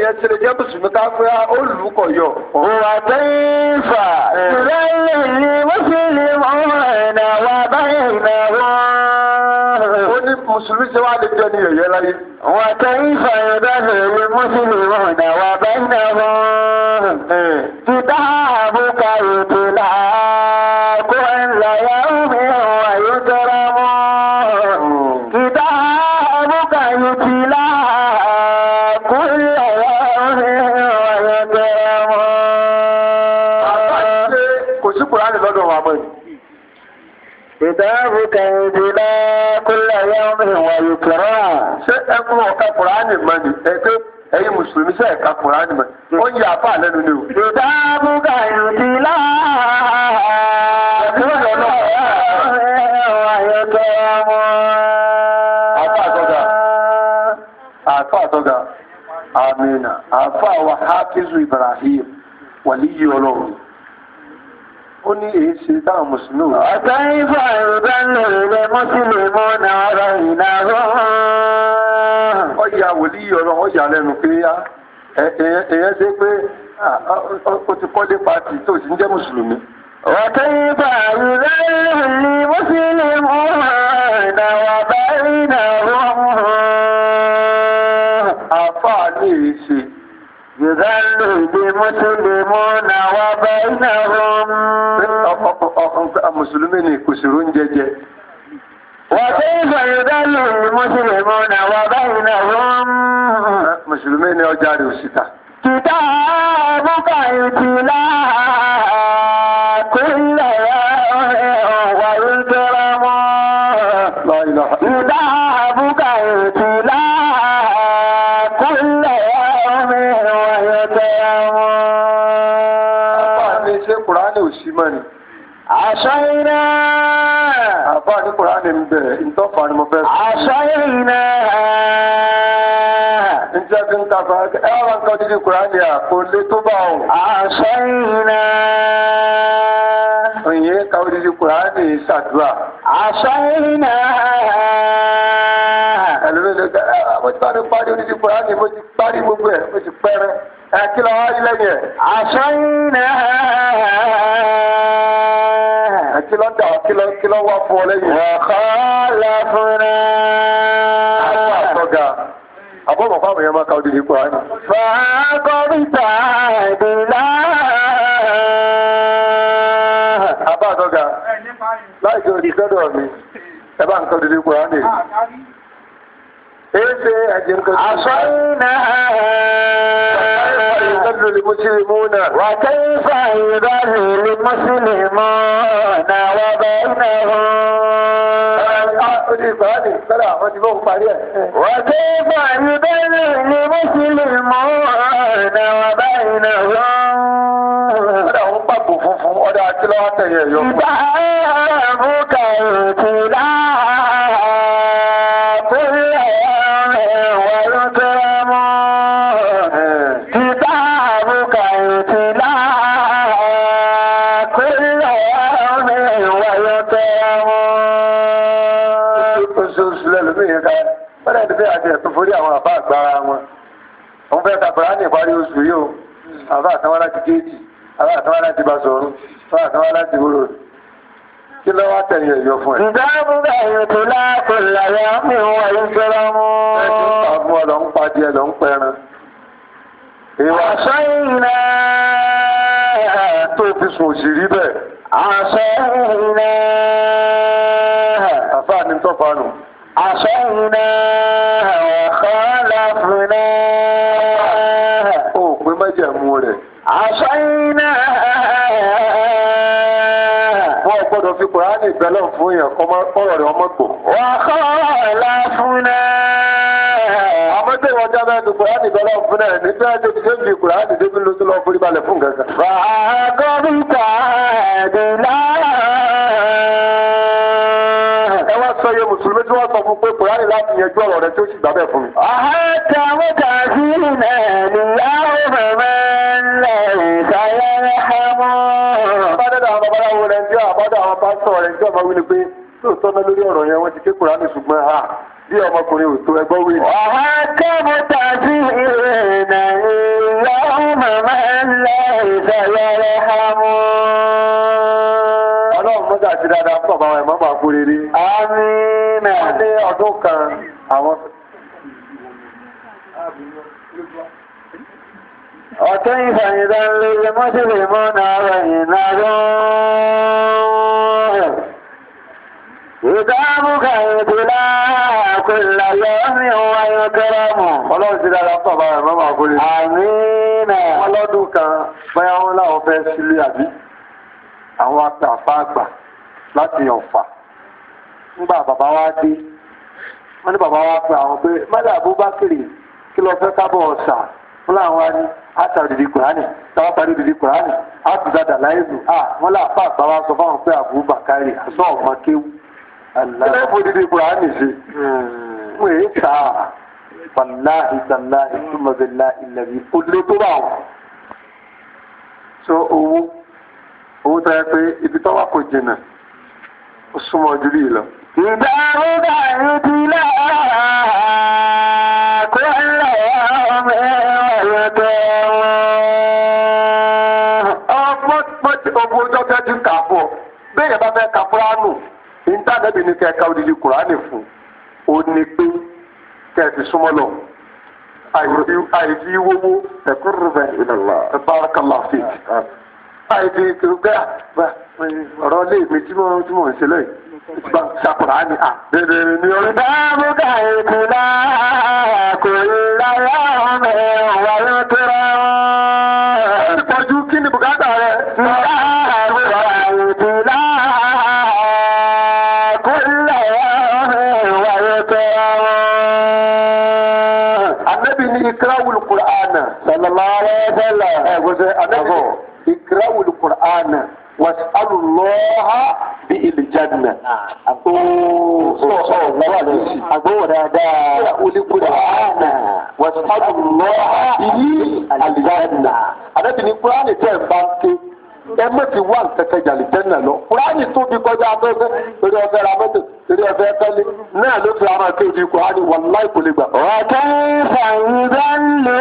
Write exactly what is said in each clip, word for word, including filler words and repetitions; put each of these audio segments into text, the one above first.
yẹn ti lè jẹ́ mùsùlùmí ká fẹ́ olùkọ́ yọ. wà kayfa yudhallu muslimuna wa bainahum. ó ní mùsùlùmí ṣe wá lè jẹ́ ní yẹ̀yẹ́ láyé. wà kayfa yudhallu muslimuna wa bainahum. kitabuka yutla kulla yawmin wa yukramu. kitabuka yutla kulla yawmin wa yukramu. àbájáde kò sí kùránì lọ́dọ̀ wa mọ́ ni. kitabuka yutla kulla yawmin wa yukramu. ṣé ẹkú ọ̀ka kùránì mọ́ ni ẹgbẹ́ ẹ̀yin mùsùlùmí ṣe ẹ̀ka kùránì mọ́ ó ń yà àfà lẹ́nu ni o. kitabuka yutla kulla yawmin wa yukramu. àfà àtọ́gà àfà àtọ́gà amina àfà wa hafizu Ibrahim wàlíyí ọlọ́run ó ní èyí ṣe táwọn mùsùlùmí ò وكيف يضل المسلمون بينهم. ọjà wòlíyí ọlọ́run ọjà lẹ́nu pé èyàn ṣe pé ó ti kọ́lé pàtì tó sì ń jẹ́ mùsùlùmí. وكيف يضل المسلمون وبينهم. àfáà ní èyí ṣe يضل المسلمون وبينهم. mùsùlùmí ni kò sí oúnjẹ jẹ. وكيف يضل المسلمون وبينهم. mùsùlùmí ni ọjà rẹ̀ òṣìta. كتابك يتلى كل يوم ويكرم. La ilaha كتابك يتلى كل يوم ويكرم. àfáà ní ṣé kùránì òṣì mọ́ ni. عصينا àfáà ní kùránì ń bẹ̀rẹ̀ ìtọ́fà ni mo fẹ́ sọ. عصينا Njẹ́ bí ń ta fún ẹ wá ń kọ́ dídí kùránì à kò lè tó bá òun. عصينا Òyìn ká dídí kùránì ṣàdúrà. عصينا Ẹlòmí lè gbẹ́ ẹ mo ti bá ní parí dídí kùránì mo ti parí gbogbo ẹ̀ mo ti pẹ́rẹ́. Ẹ kí lọ wá rí lẹ́yìn ẹ̀? عصينا Ẹ kí lọ dà kí lọ kí lọ wá fún ọ lẹ́yìn ẹ̀? وخالفنا Àpò àtọ́gà. Àbọ̀mọ̀ fáwọn èèyàn máa ká dídí kùránì. فعقبت عدلا. Àbá àtọ́gà láì jẹ́ òdì sọ́dọ̀ mi. Ẹ bá ń kọ́ dídí kùránì. Èé ṣe ẹ̀jẹ̀ ń kọ́ dídí kùránì. عصينا يضل المسلمون وكيف يضل المسلمون وبينهم. وكيف يضل المسلمون وبينهم. كتابك يتلى كل يوم ويكرم. كتابك يتلى كل يوم ويكرم. Bọ́dẹ̀ ti fẹ́ àti ẹ̀tún forí àwọn àbá àgbára wọn. Wọ́n fẹ́ kàkùrá ní ìparí oṣù yìí o. Àbá àtàwọn láti géètì, àbá àtàwọn láti Basọ̀rún, àbá àtàwọn láti wúrò. Kí ló wá tẹ̀yìn ẹ̀yọ fún ẹ̀? كتابك يتلى كل يوم ويكرم. Ẹ̀sìn pa fún ọ lọ ń pa díẹ̀ lọ ń pẹran. Ìwà عصينا tó fi sùn òsì rí bẹ́ẹ̀. عصينا Àfáà ní tọ́fà nù. عصينا وخالفنا. Ó pín májẹ̀mú rẹ̀. عصينا Wọ́n gbọ́dọ̀ fi Kùránì bẹ́lọ̀ fún èèyàn kọ́ ọ̀rọ̀ rẹ̀ ọmọ gbò. وخالفنا. Àmọ́tẹ́ wọn jábẹ́ ti Kùránì bẹ́lọ̀ fún ẹ̀ ní bẹ́ẹ̀ tó ti dé fi Kùránì débi ló tó lọ forí balẹ̀ fún gẹ̀gẹ̀. فعقبت عدلا. Ẹ wá sọ iye Mùsùlùmí tí wọ́n sọ fún pé Kùránì láti yanjú ọ̀rọ̀ rẹ̀ tí ó sì gbà bẹ́ẹ̀ fún mi. وحكمت فينا اليوم من ليس يرحم. Bádẹ́dà àwọn babaláwo rẹ̀ ń jẹ́ àbádọ́ àwọn pásítọ̀ rẹ̀ ń jẹ́ ọmọ wí ni pé lóòótọ́ náà lórí ọ̀rọ̀ yẹn wọ́n ti ké Kùránì ṣùgbọ́n ha bí ọmọkùnrin ò tó ẹgbọ́ wí. وحكمت فينا rere. Àmín. Wọ́n ní ọdún kan àwọn. وكيف إذا للمسلمون بينهم إذا بكيت لا كل يوم ويكرم. Ọlọ́run ti dára pọ̀ bára mọ́ máa kúrò. Àmín. Wọ́n lọ́dún kan bóyá wọ́n láwọn fẹ́ sílé àbí àwọn apàfà àgbà láti Ọ̀fà. Nígbà bàbá wa dé, wọ́n ní bàbá wa pé àwọn pé Mọ́lá Abúbákìrì kí lọ fẹ́ kábọ̀ ọ̀sà fún láwọn wa ní àtà òdìdí Kùránì, táwọn parí òdìdí Kùránì, àtúndàdà láìlú. Wọ́n lá àpá àgbà wa sọ fáwọn pé Abúbákìrì àsọ ọ̀mọ kéwú. Kílẹ̀ fún òdìdí Kùránì sí. Wọ́n èé ta wàláhì tàláhì túnmọ̀bẹ̀lá ìlẹ̀bí ó lé tó bá wọn. So owó owó tó yẹ pé ibi tó wà kò jìnà ó súnmọ́ ojú rí lọ. Ìdáhùdá ìdílé kó lè ọmọ ẹ̀rọ ọgbọ́n ọjọ́ tẹ́jú kà fún ọ bẹ́ẹ̀ yẹn bá fẹ́ ka Kùránì íńtánẹ́ẹ̀tì ní kẹ́ẹ̀ka odidi Kùránì fún ó ní pé kẹ́ẹ̀fì súnmọ́ lọ àìfi wówó ẹ̀kúrúfẹ́ barakallahu fik àìfi kìrìkẹ́ ọ̀rọ̀ lé mi tí mo ń ṣe lẹ́yìn ìgbà ṣàkùránì à bẹ̀rẹ̀ ní orí. Ìdáhùdá ìdílé kó láyé ọmọ ẹ̀wà ló tẹ́ra wọn. Ìpọ̀jú kí ni bùkátà rẹ̀? Ìdáhùdá ìdílé kó láyé ọmọ ẹ̀wà ló tẹ́ra wọn. Ànábì ní ikrawul Qur'ana. Sallallahu alaihi wasallam. Ẹ gbọ́dọ̀ ànábì ní ikrawul Qur'ana was'alullaha bi'il janna. Àgbọ̀wọ̀ dáadáa. Ikrawul Qur'ana was'alullaha bi'il janna. Ànábì ní Kùránì tẹ̀ ń bá ń ké. Ẹ mọ̀ ti wá nkẹ́kẹ́ jàlè tẹ́nà lọ. Kùránì tóbi kọjá afẹ́fẹ́ torí ọ̀fẹ́ ra mọ́tò torí ọ̀fẹ́ tẹ́lẹ̀ náà ló fi ara kéde Kùránì wàláì kò lè gbà. وكيف إذا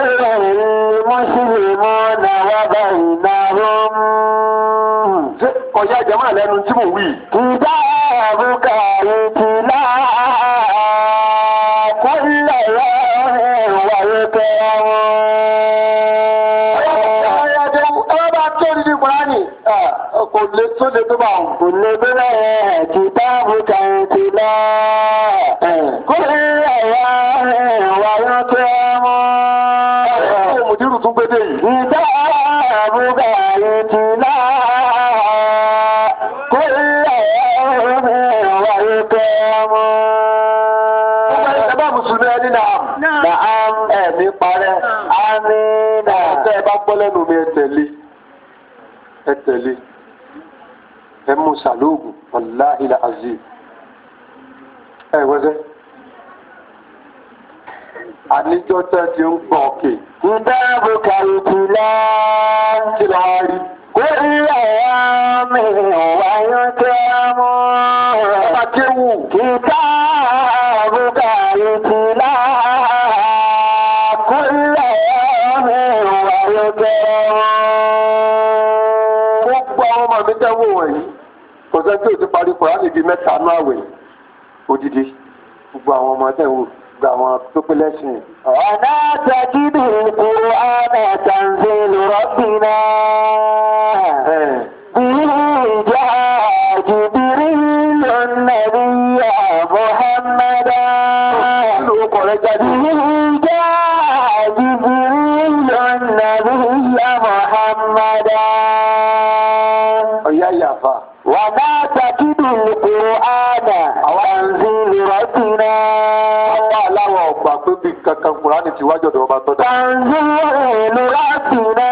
للمسلمون وبينهم Ṣé ọ̀yá jẹ́mọ́ lẹ́nu tí mò ń wí? كتابك يتلى كل يوم ويكرم. Ọba tó ní Kùránì kò lè tó lè tó bá wọn. كل بلاد كتابك يتلى كل يوم ويكرم. Ṣé mùdírù tún gbédè yìí? كتابك يتلى كل يوم ويكرم. Ọba ìjọba Mùsùlùmí ẹni náà. نعم. Ẹ̀mí parẹ́. آمين. Tẹ́ ẹ bá gbọ́ lẹ́nu mi ẹ tẹ̀lé. Ẹ tẹ̀lé. Ẹ mú sàlóògùn. Wàláhì al-azim. Ẹ wẹ́sẹ̀. Àníjọ́ tẹ́ ti ń gbọ́ òkè. كتابك يتلى Kí lọ wá rí? كل يوم ويكرم. Ọba kéwù. كتابك يتلى كل يوم ويكرم. Gbogbo àwọn ọmọ mi tẹ́wọ́ wọ̀nyí. Kò sẹ́ tí ò ti parí Kùránì di mẹ́ta nú àwẹ̀ odidi. Gbogbo àwọn ọmọ tẹ́wọ́ gba àwọn tó pé lẹ́sìn. ولا تجد القرآن تنزيل ربنا به جاء جبريل النبي محمدا Ló kọ̀ rẹ̀ jáde. به جاء جبريل النبي محمدا Ọ̀yá ìyàfà. ولا تجد القرآن تنزيل ربنا Àwọn aláwọ̀ ọ̀gbà pé bí kankan Kùránì ti wájọ̀ dọ̀ ọba tọ́jà. تنزيل ربنا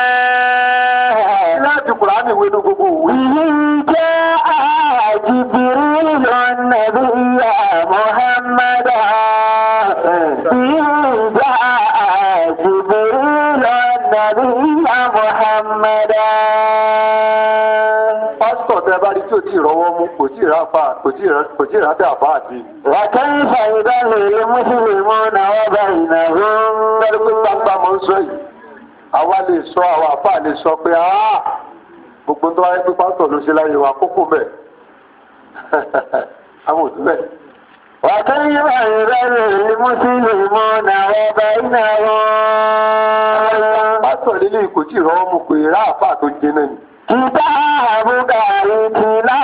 Láti Kùránì ìwé ní gbogbo òwe. به جاء جبريل النبي محمدا به جاء جبريل النبي محمدا. Pásítọ̀ tẹ bá rí tí ò tí ì rọwọ́ mú kò tí ì ráfà kò tí ì ráfà àbá àti. وكيف إذا للمسلمون وبينهم Lẹ́nu pé gbangba mọ̀ ń sọ yìí. Àwa lè sọ àwọn àfà lè sọ pé áá gbogbo tó wáyé pé pásítọ̀ ló ṣe láyé wa kókó bẹ̀. àwọn òtúbẹ̀. وكيف يبرر المسلمون وبينهم pásítọ̀ lílé kò tí ì rọ́ mú pé ráàfà tó jẹ náà ni. كتابك ابتلاء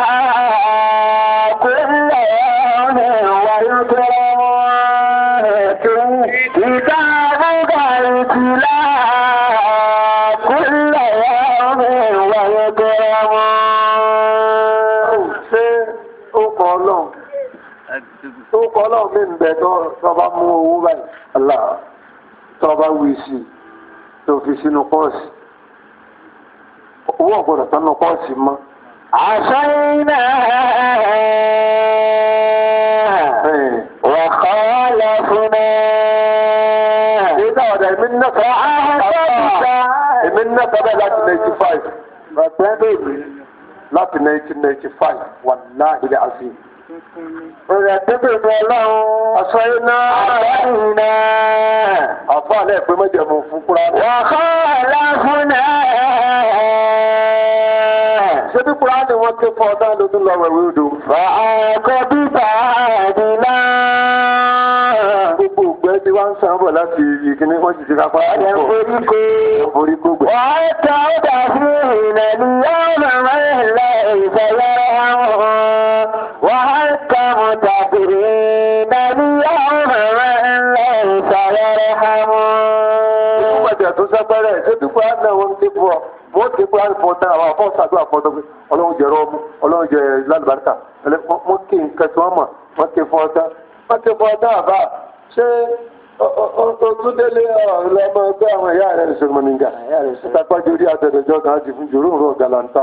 كل يوم ويكرم كتابك ابتلاء كل يوم ويكرم. ṣé ó kọ ọlọ́run ó kọ ọlọ́run mi ń bẹ tó bá mú owó báyìí Allah tó bá wí sí tó fi sínú pọ́ọ̀sì owó ọ̀gbọ̀dọ̀ tán lọ pọ́ọ̀sì mọ́. عصينا وخالفنا إذا هذا من نفع من نفع láti ninety five láti nineteen ninety five wàláhì al-azim. Ọ̀rẹ́ tẹ́bẹ̀ ní ọlọ́run Àṣàyínà àbáyìnà àfáà náà pé mẹ́jẹ̀mú fún kúrá. وخالفنا Ṣé bí kúrá ni wọ́n ké fún ọdá lójú lọ wẹ̀wé odò? فعاقبت عادلا Gbogbo ògbẹ́ tí wọ́n ń sàn bọ̀ láti ìkíní wọ́n sì ti ká pa àpọ̀. ينفرق Orí kó gbẹ̀. وأتعد فينا اليوم من ليس يرحمه وحكم تقرين اليوم من ليس يرحمه. Ìgbàjà tó sápẹ́rẹ́ ṣé bí kúrá náà wọ́n ké fún ọ? Wọ́n ké fún àlùfọ́ tán àwọn afọ́ sàdúrà fún ọdún pé ọlọ́run jẹ rọ́ọ̀mù ọlọ́run jẹ lálùbáríkà wọ́n ké nǹkan tí wọ́n mọ̀ wọ́n ké fún ọdún wọ́n ké fún ọdún àbá ṣé ojúdélé ọ̀rọ̀ ọmọ ẹgbẹ́ àwọn ìyá rẹ̀ ṣe mọ̀ nígbà ìtàpájú orí àtẹ̀dẹ̀jọ́ kan ti fún jòrò òrò galanta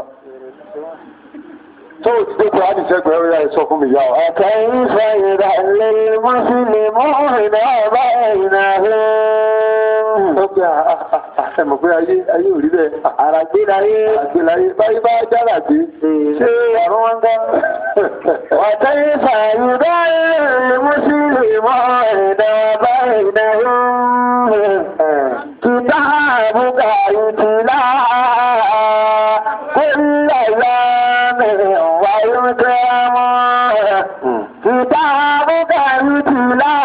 tó ti dé kúrò ánìṣẹ́gbẹ̀ẹ́ orí ẹ̀ sọ fún mi yá ọ. كيف يذل المسلمون بينهم Ẹmọ̀ pé ayé ayé ò rí bẹ́ẹ̀. àràgbélayé Àgbélayé báyé bá jára dé. ṣé ọ̀rọ̀ wọn gbọ́. وكيف يذل المسلمون بينهم كتابك يتلى كل يوم ويكرم كتابك يتلى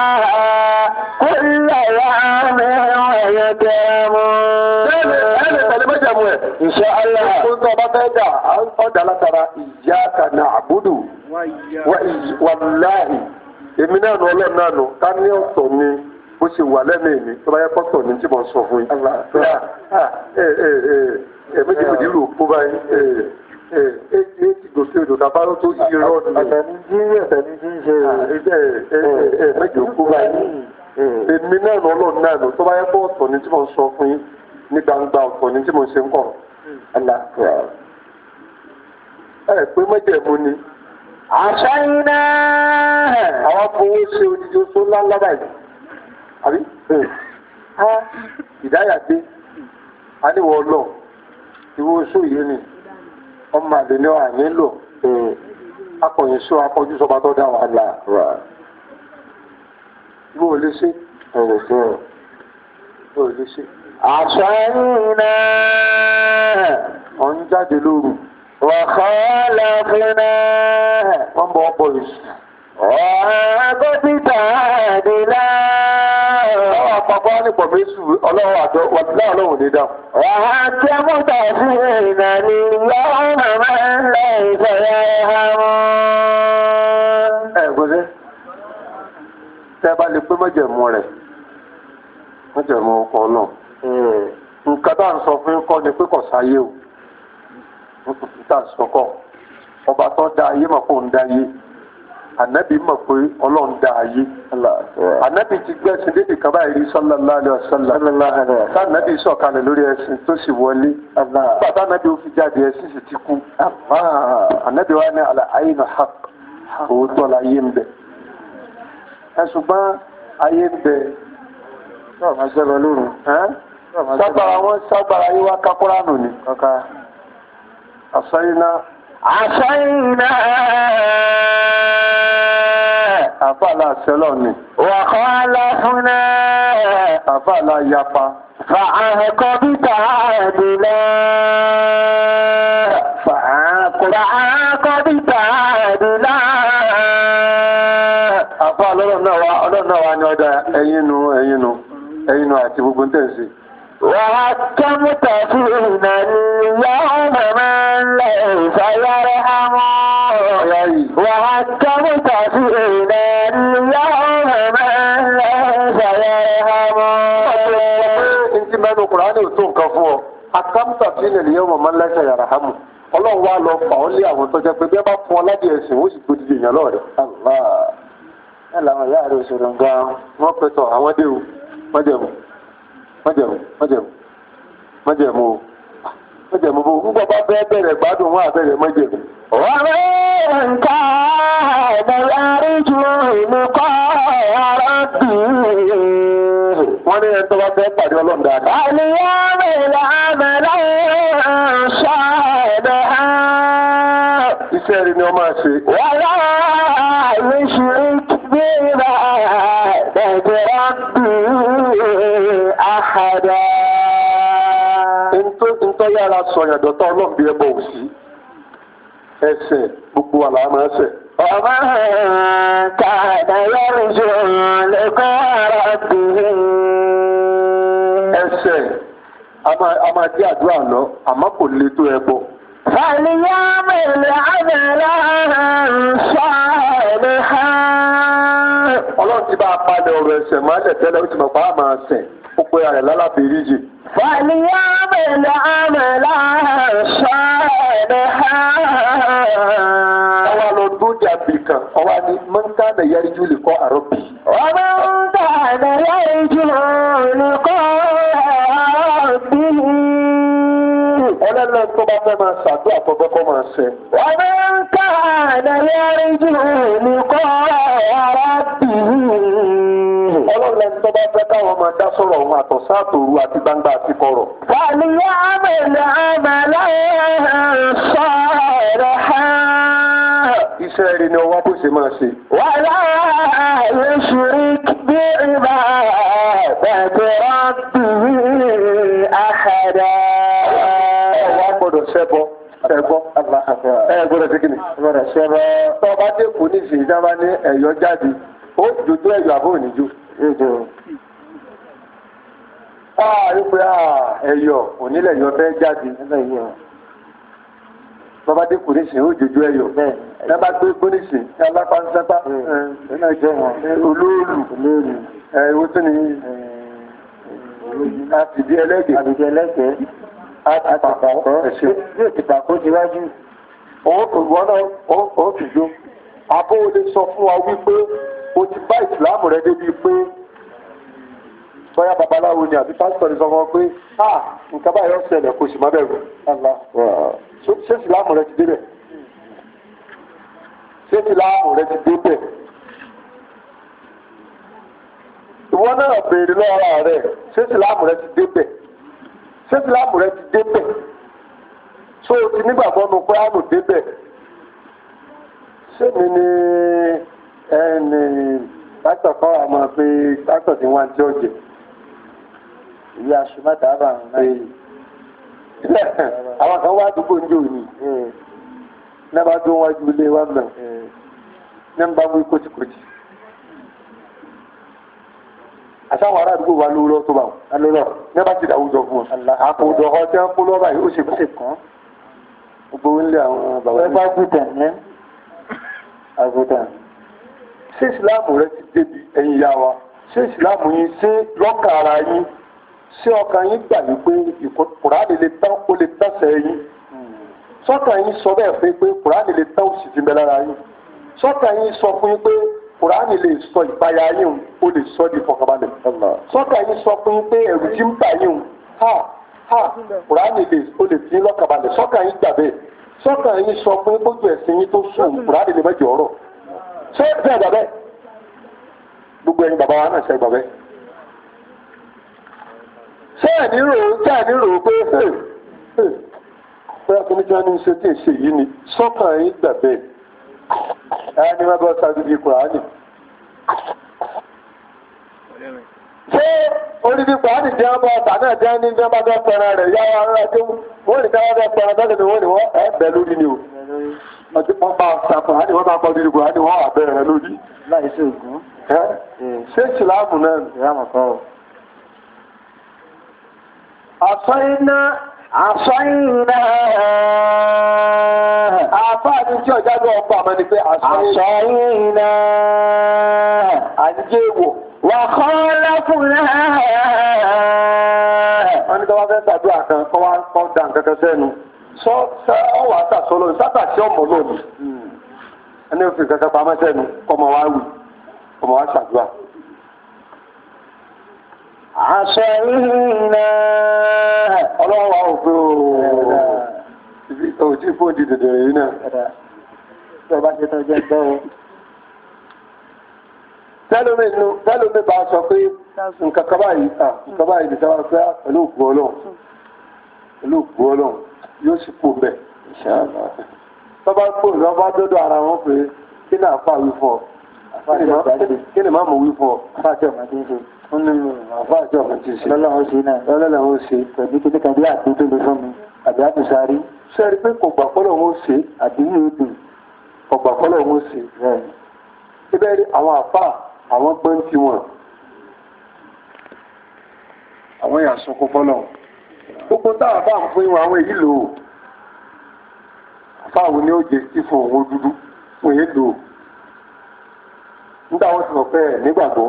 كل يوم ويكرم. إن شاء الله كنت بتدع أدع لترى إياك نعبد والله èmi náà nù ọlọ́run náà nù ká ní ọ̀tọ̀ ni bó ṣe wà lẹ́nu èmi tó bá yẹ kọ́tọ̀ ni tí mo sọ fún yín. méjì méjì rò kó báyìí ẹ ti gòkè odò tàbárò tó yí rọ ni. àtẹni jí àtẹni jí ṣe méjì kó báyìí èmi náà nù ọlọ́run náà nù tó bá yẹ kọ́tọ̀ ni tí mo sọ fún yín ní gbangba ọ̀tọ̀ ni tí mo ṣe ń kọ̀. ẹ pé mẹ́jẹ̀mú ni. àṣàyìnà àwọn afọwọ́ ṣe odidi oṣù ńláńlá báyìí àbí ìdáyà dé aníwọ̀ ọlọ́ ìwọ oṣù yìí ni ọmọ àlè ní ọ̀hà nílò akọ̀yìn sọ akọ̀jú sọba tó dá wà là ìwọ ò lè ṣe ọ̀rọ̀ fún ọ ìwọ ò lè ṣe. àṣàyìnà ọ̀n jáde lóru. وخالفنا wọ́n bọ̀ ọ́ bọ̀ èṣù. وعقبت عادلا Àwọn àpapọ̀ nípọ̀ méjì ọlọ́run àjọ wàtílá ọlọ́run ní dáhùn. وحكمت فينا اليوم من ليس يرحم. Ẹ gbọ́dẹ́, tẹ́ bá lè pé mọ́jẹ̀mú rẹ̀, mọ́jẹ̀mú ọkọ̀ náà. Nǹkan tá à ń sọ fún kọ́ ni pé kò sáyé o. Nǹkan tá à ń sọ kọ́. Ọba tó dá ayé mọ̀ kó ń dá ayé. Ànábì mọ̀ pé ọlọ́run dá ayé. Ànábì ti gbẹ́sìn dédé kan báyìí rí sallallahu alaihi wasallam. Ànábì sọ̀kalẹ̀ lórí ẹṣin tó sì wọlé. Nígbà tá ànábì ó fi jáde ẹṣin sì ti kú. Ànábì wa ní al-aynu haqq. Òótọ́ la ayé ń bẹ. Ẹ ṣùgbọ́n ayé ń bẹ. Sábàrà wọn sábàrà ayé wa kápúrà nù ni. Àṣàyìnà. Àṣàyìnà. Àfàlà sẹ́lọ̀ ni. وخالفنا Àfàlà yapa. فعاقبت عادلا فعاقبت عادلا ọlọ́run náà wá ní ọ̀dà ẹ̀yin nu ẹ̀yin nu ẹ̀yin nu àti gbogbo tẹ̀sí. وحكمت فينا اليوم من ليس يرحم وحكمت فينا اليوم من ليس يرحم. Ntí mẹ́nu Kùránì ò tó nǹkan fún ọ. Akámútà sí ilẹ̀ ìyẹn ọmọ máa ń lẹ́sẹ̀ yàrá hámù. Ọlọ́run wá lọ fà ọ́ lé àwọn tó jẹ́ pé bí ẹ bá fún ọ ládìí ẹ̀sìn ó sì gbòdì èèyàn lọ́ọ̀rẹ́. Ẹ làwọn ìyá rẹ̀ òṣèlú gan-an wọ́n pẹ̀tọ̀ àwọn dé o wọ́n jẹ̀mú wọ́n jẹ̀mú wọ́n jẹ̀mú wọ́n jẹ̀mú o wọ́n jẹ̀mú bó gbogbo bá bẹ́ẹ̀ bẹ̀rẹ̀ gbádùn wọn àbẹ̀rẹ̀ wọ́n jẹ̀mú. ومن كان يرجو لقاء ربه wọ́n ní ẹni tó bá fẹ́ pàdé ọlọ́run dáadáa. فليعمل عملا صالحا iṣẹ́ rí ni wọ́n máa ṣe. ولا يشرك بعبادة ربه أحدا. ntọ́ yára sọ̀yàn dọ̀tọ̀ ọlọ́run bí ẹbọ òsì ẹsẹ̀ gbogbo àlà máa ṣẹ̀. ومن كان يرجو لقاء ربه ẹsẹ̀ a máa dí àdúrà lọ àmọ́ kò le tó ẹbọ. فليعمل عملا صالحا. ọlọ́run ti bá a palẹ̀ ọ̀rọ̀ ẹsẹ̀ máa lẹ̀ tẹ́lẹ̀ ó ti mọ̀ pa á máa ṣẹ̀ ó pe ara rẹ̀ lálàbẹ̀ríjì. فليعمل عملا صالحا. ọwọ́ lọ dúdú àbí kan ọwọ́ ni mọ́ńtà náà yẹrí jù lè kọ́ àrọ́bì. ومن كان يرجو لقاء ربه. ọlọ́run tó bá fẹ́ máa ṣàdúrà tó fẹ́ kọ́ máa ṣẹ. ومن كان يرجو لقاء ربه. ọlọ́run tó bá fẹ́ káwọn máa dá sọ̀rọ̀ òun àtọ̀sán àtòru àti gbangba àti kọ̀rọ̀. فليعمل عملا صالحا. iṣẹ́ rí ni ọwọ́ bó ṣe máa ṣe. ولا يشرك بعبادة ربه أحدا. ọwọ́ gbọ́dọ̀ ṣẹbọ ṣẹbọ ẹ gbọ́dọ̀ ṣe kíni. gbọ́dọ̀ ṣẹbọ. tó o bá dé kù ní ìsìn ìjọba ní ẹ̀yọ́ jáde ó jòjó ẹ̀yọ́ àbó òníjó. Ah, wípé ẹ̀yọ̀ onílẹ̀ yọ fẹ́ jáde. Bàbá dé kò ní sìn ó jòjó ẹ̀yọ̀. Ẹ bá gbé gbóníṣì ní alápáńsápá. Olóòlù. Ẹ̀wọ́ tún ni àfìdí ẹlẹ́gẹ̀ẹ́. Àfìdí ẹlẹ́gẹ̀ẹ́. Àtìpàkọ́ ẹ̀ṣẹ̀. Bí òtìpàkọ́ ti wájú. Òwò náà ó fi jó. Àbó o lè sọ fún wa wípé o ti bá ìsìlámù rẹ débi pé bóyá babaláwo ni àbí pásítọ̀ ní sọ fún ọ pé ah nǹkan báyọ̀ ṣẹlẹ̀ kò sì má bẹ̀rù. ṣé ìsìlámù rẹ ti débẹ̀? ṣé ìsìlámù rẹ ti débẹ̀? ìwọ náà béèrè lọ́wọ́ rẹ̀ ṣé ìsìlámù rẹ ti débẹ̀? ṣé ìsìlámù rẹ ti débẹ̀? ṣé o ti nígbàgbọ́ nu pé àánú débẹ̀? ṣé mi ni ẹni pásítọ̀ kan wà máa pe pásítọ̀ tí wọ́n á jẹ́ ọ̀jẹ̀? ìyá aṣùmọ́tà bá ń rìn náà. àwọn kan wá àdúgbò ń jò ní. náà bá dún wájú ilé wa mọ̀. náà ń bá wí kótíkótí. àtàwọn ará àdúgbò wa ló lọ tó bá wọn. alólọ náà bá ti dàwùjọ fún wọn. àpò ìdọ̀kọ tí wọ́n kó lọ́ba yìí ó ṣe kó. gbogbo ilé àwọn bàbá mi. ẹ bá gùtàn ní. àgùtàn. ṣé ìsìláàmù rẹ ti débi ẹ̀yin ìyá wa? ṣé ìsìláàmù yín ṣé lọ́kàn ara yín? ṣé ọkàn yín gbà wípé Kùránì lè tán ó lè tẹ̀sẹ̀ yín? sọ́kàn yín sọ bẹ́ẹ̀ pé pé Kùránì lè tán òsì ti bẹ lára yín? sọ́kàn yín sọ fún yín pé Kùránì lè sọ ìpayà yín ó lè sọ di ìfọ̀kànbalẹ̀? sọ́kàn yín sọ fún yín pé ẹ̀rù tí ń bà yín ha ha Kùránì lè ó lè fi lọ́kànbalẹ̀? sọ́kàn yín gbà bẹ́ẹ̀? sọ́kàn yín sọ fún yín bójú ẹ̀sìn yín tó sùn Kùránì lè mẹ́jọ ọ̀rọ̀? ṣé bẹ́ẹ̀ gbà bẹ́ẹ̀? gbogbo ẹ̀yin bàbá wa náà ṣe gbà bẹ́ẹ̀? ṣé ẹ̀ ní rò ó ṣé ẹ̀ ní rò ó pé bóyá kí ní kí wọ́n ní ṣe tí ì ṣe yìí ni sọ́kàn yín gbà bẹ́ẹ̀? ẹ̀ ní wọ́n bá ṣáájú bíi Kùránì. ṣé orí bíi Kùránì jẹ́ ọmọ ọ̀tà náà jẹ́ ní bí wọ́n bá fẹ́ pẹran rẹ̀ yá wa rárá tó wọ́n ní káwọn fẹ́ pẹran tọ́lẹ̀ ni wọ́n ní wọ́n ẹ̀ bẹ̀ lórí ni o. wọ́n bá ṣàkùnrin wọ́n bá kọ́ ṣé ìsìláàmù náà ìyáàmù kọ́ ọ. àsọyìnà àsọyìnà àfáà ní tí ọjà lọ ọgbà mọ́ ni pé àsọyìnà àdíjé wò wà kọ́ lọ́kùnrin wọ́n ní tọ́wọ́ fẹ́ tàbí àkàn kọ́ wá kọ́ dà kankan sẹ́nu sọ ọwọ́ àtàsọ́lọ́ sátàsí ọmọ lónìí ẹni òfin kankan pamọ́ sẹ́nu kọ́mọ wá wì kọ́mọ wá ṣàdúrà. àsọyìnà ọlọ́wọ́ òfin ooo òjì fún òdì dèdè yìí náà. tí ọba ṣe tán jẹ́ gbọ́ o. tẹ́lómi inú tẹ́lómi bá sọ pé nǹkan kan báyìí nǹkan báyìí ní sábà pé pẹ̀lú òkú ọlọ́run pẹ̀lú òkú ọlọ́run yóò sì kú bẹ́ẹ̀. tọ́ba kú lọ́ba dọ́dọ̀ ara wọn pé kí ni àfa wí fún ọ kí ni màmú wí fún ọ fájọ wọn ní àfáàjọ ọmọ ti ṣe lọ́lọ́run ṣe náà lọ́lọ́run ṣe pẹ̀lú kí ní kan bí àdúgbò tó lè fún mi àbí àtúnṣárí. sẹ́ẹ̀rí pé kò gbà kọ́lọ̀ wọn ṣe àdúgbò odò kò gbà kọ́lọ̀ wọn ṣe síbẹ̀ rí àwọn àfáà àwọn gbọ́n ti wọn àwọn ìyàsùn kó fọ́lọ̀ gbogbo táwọn àfáà ń fún ìwọ̀n àwọn èyí lò ó àfáà wo ni ó jẹ sí fún òun dúdú fún èyí lò ó nígbà wọn ti mọ̀ pé ẹ̀ nígbàgbọ́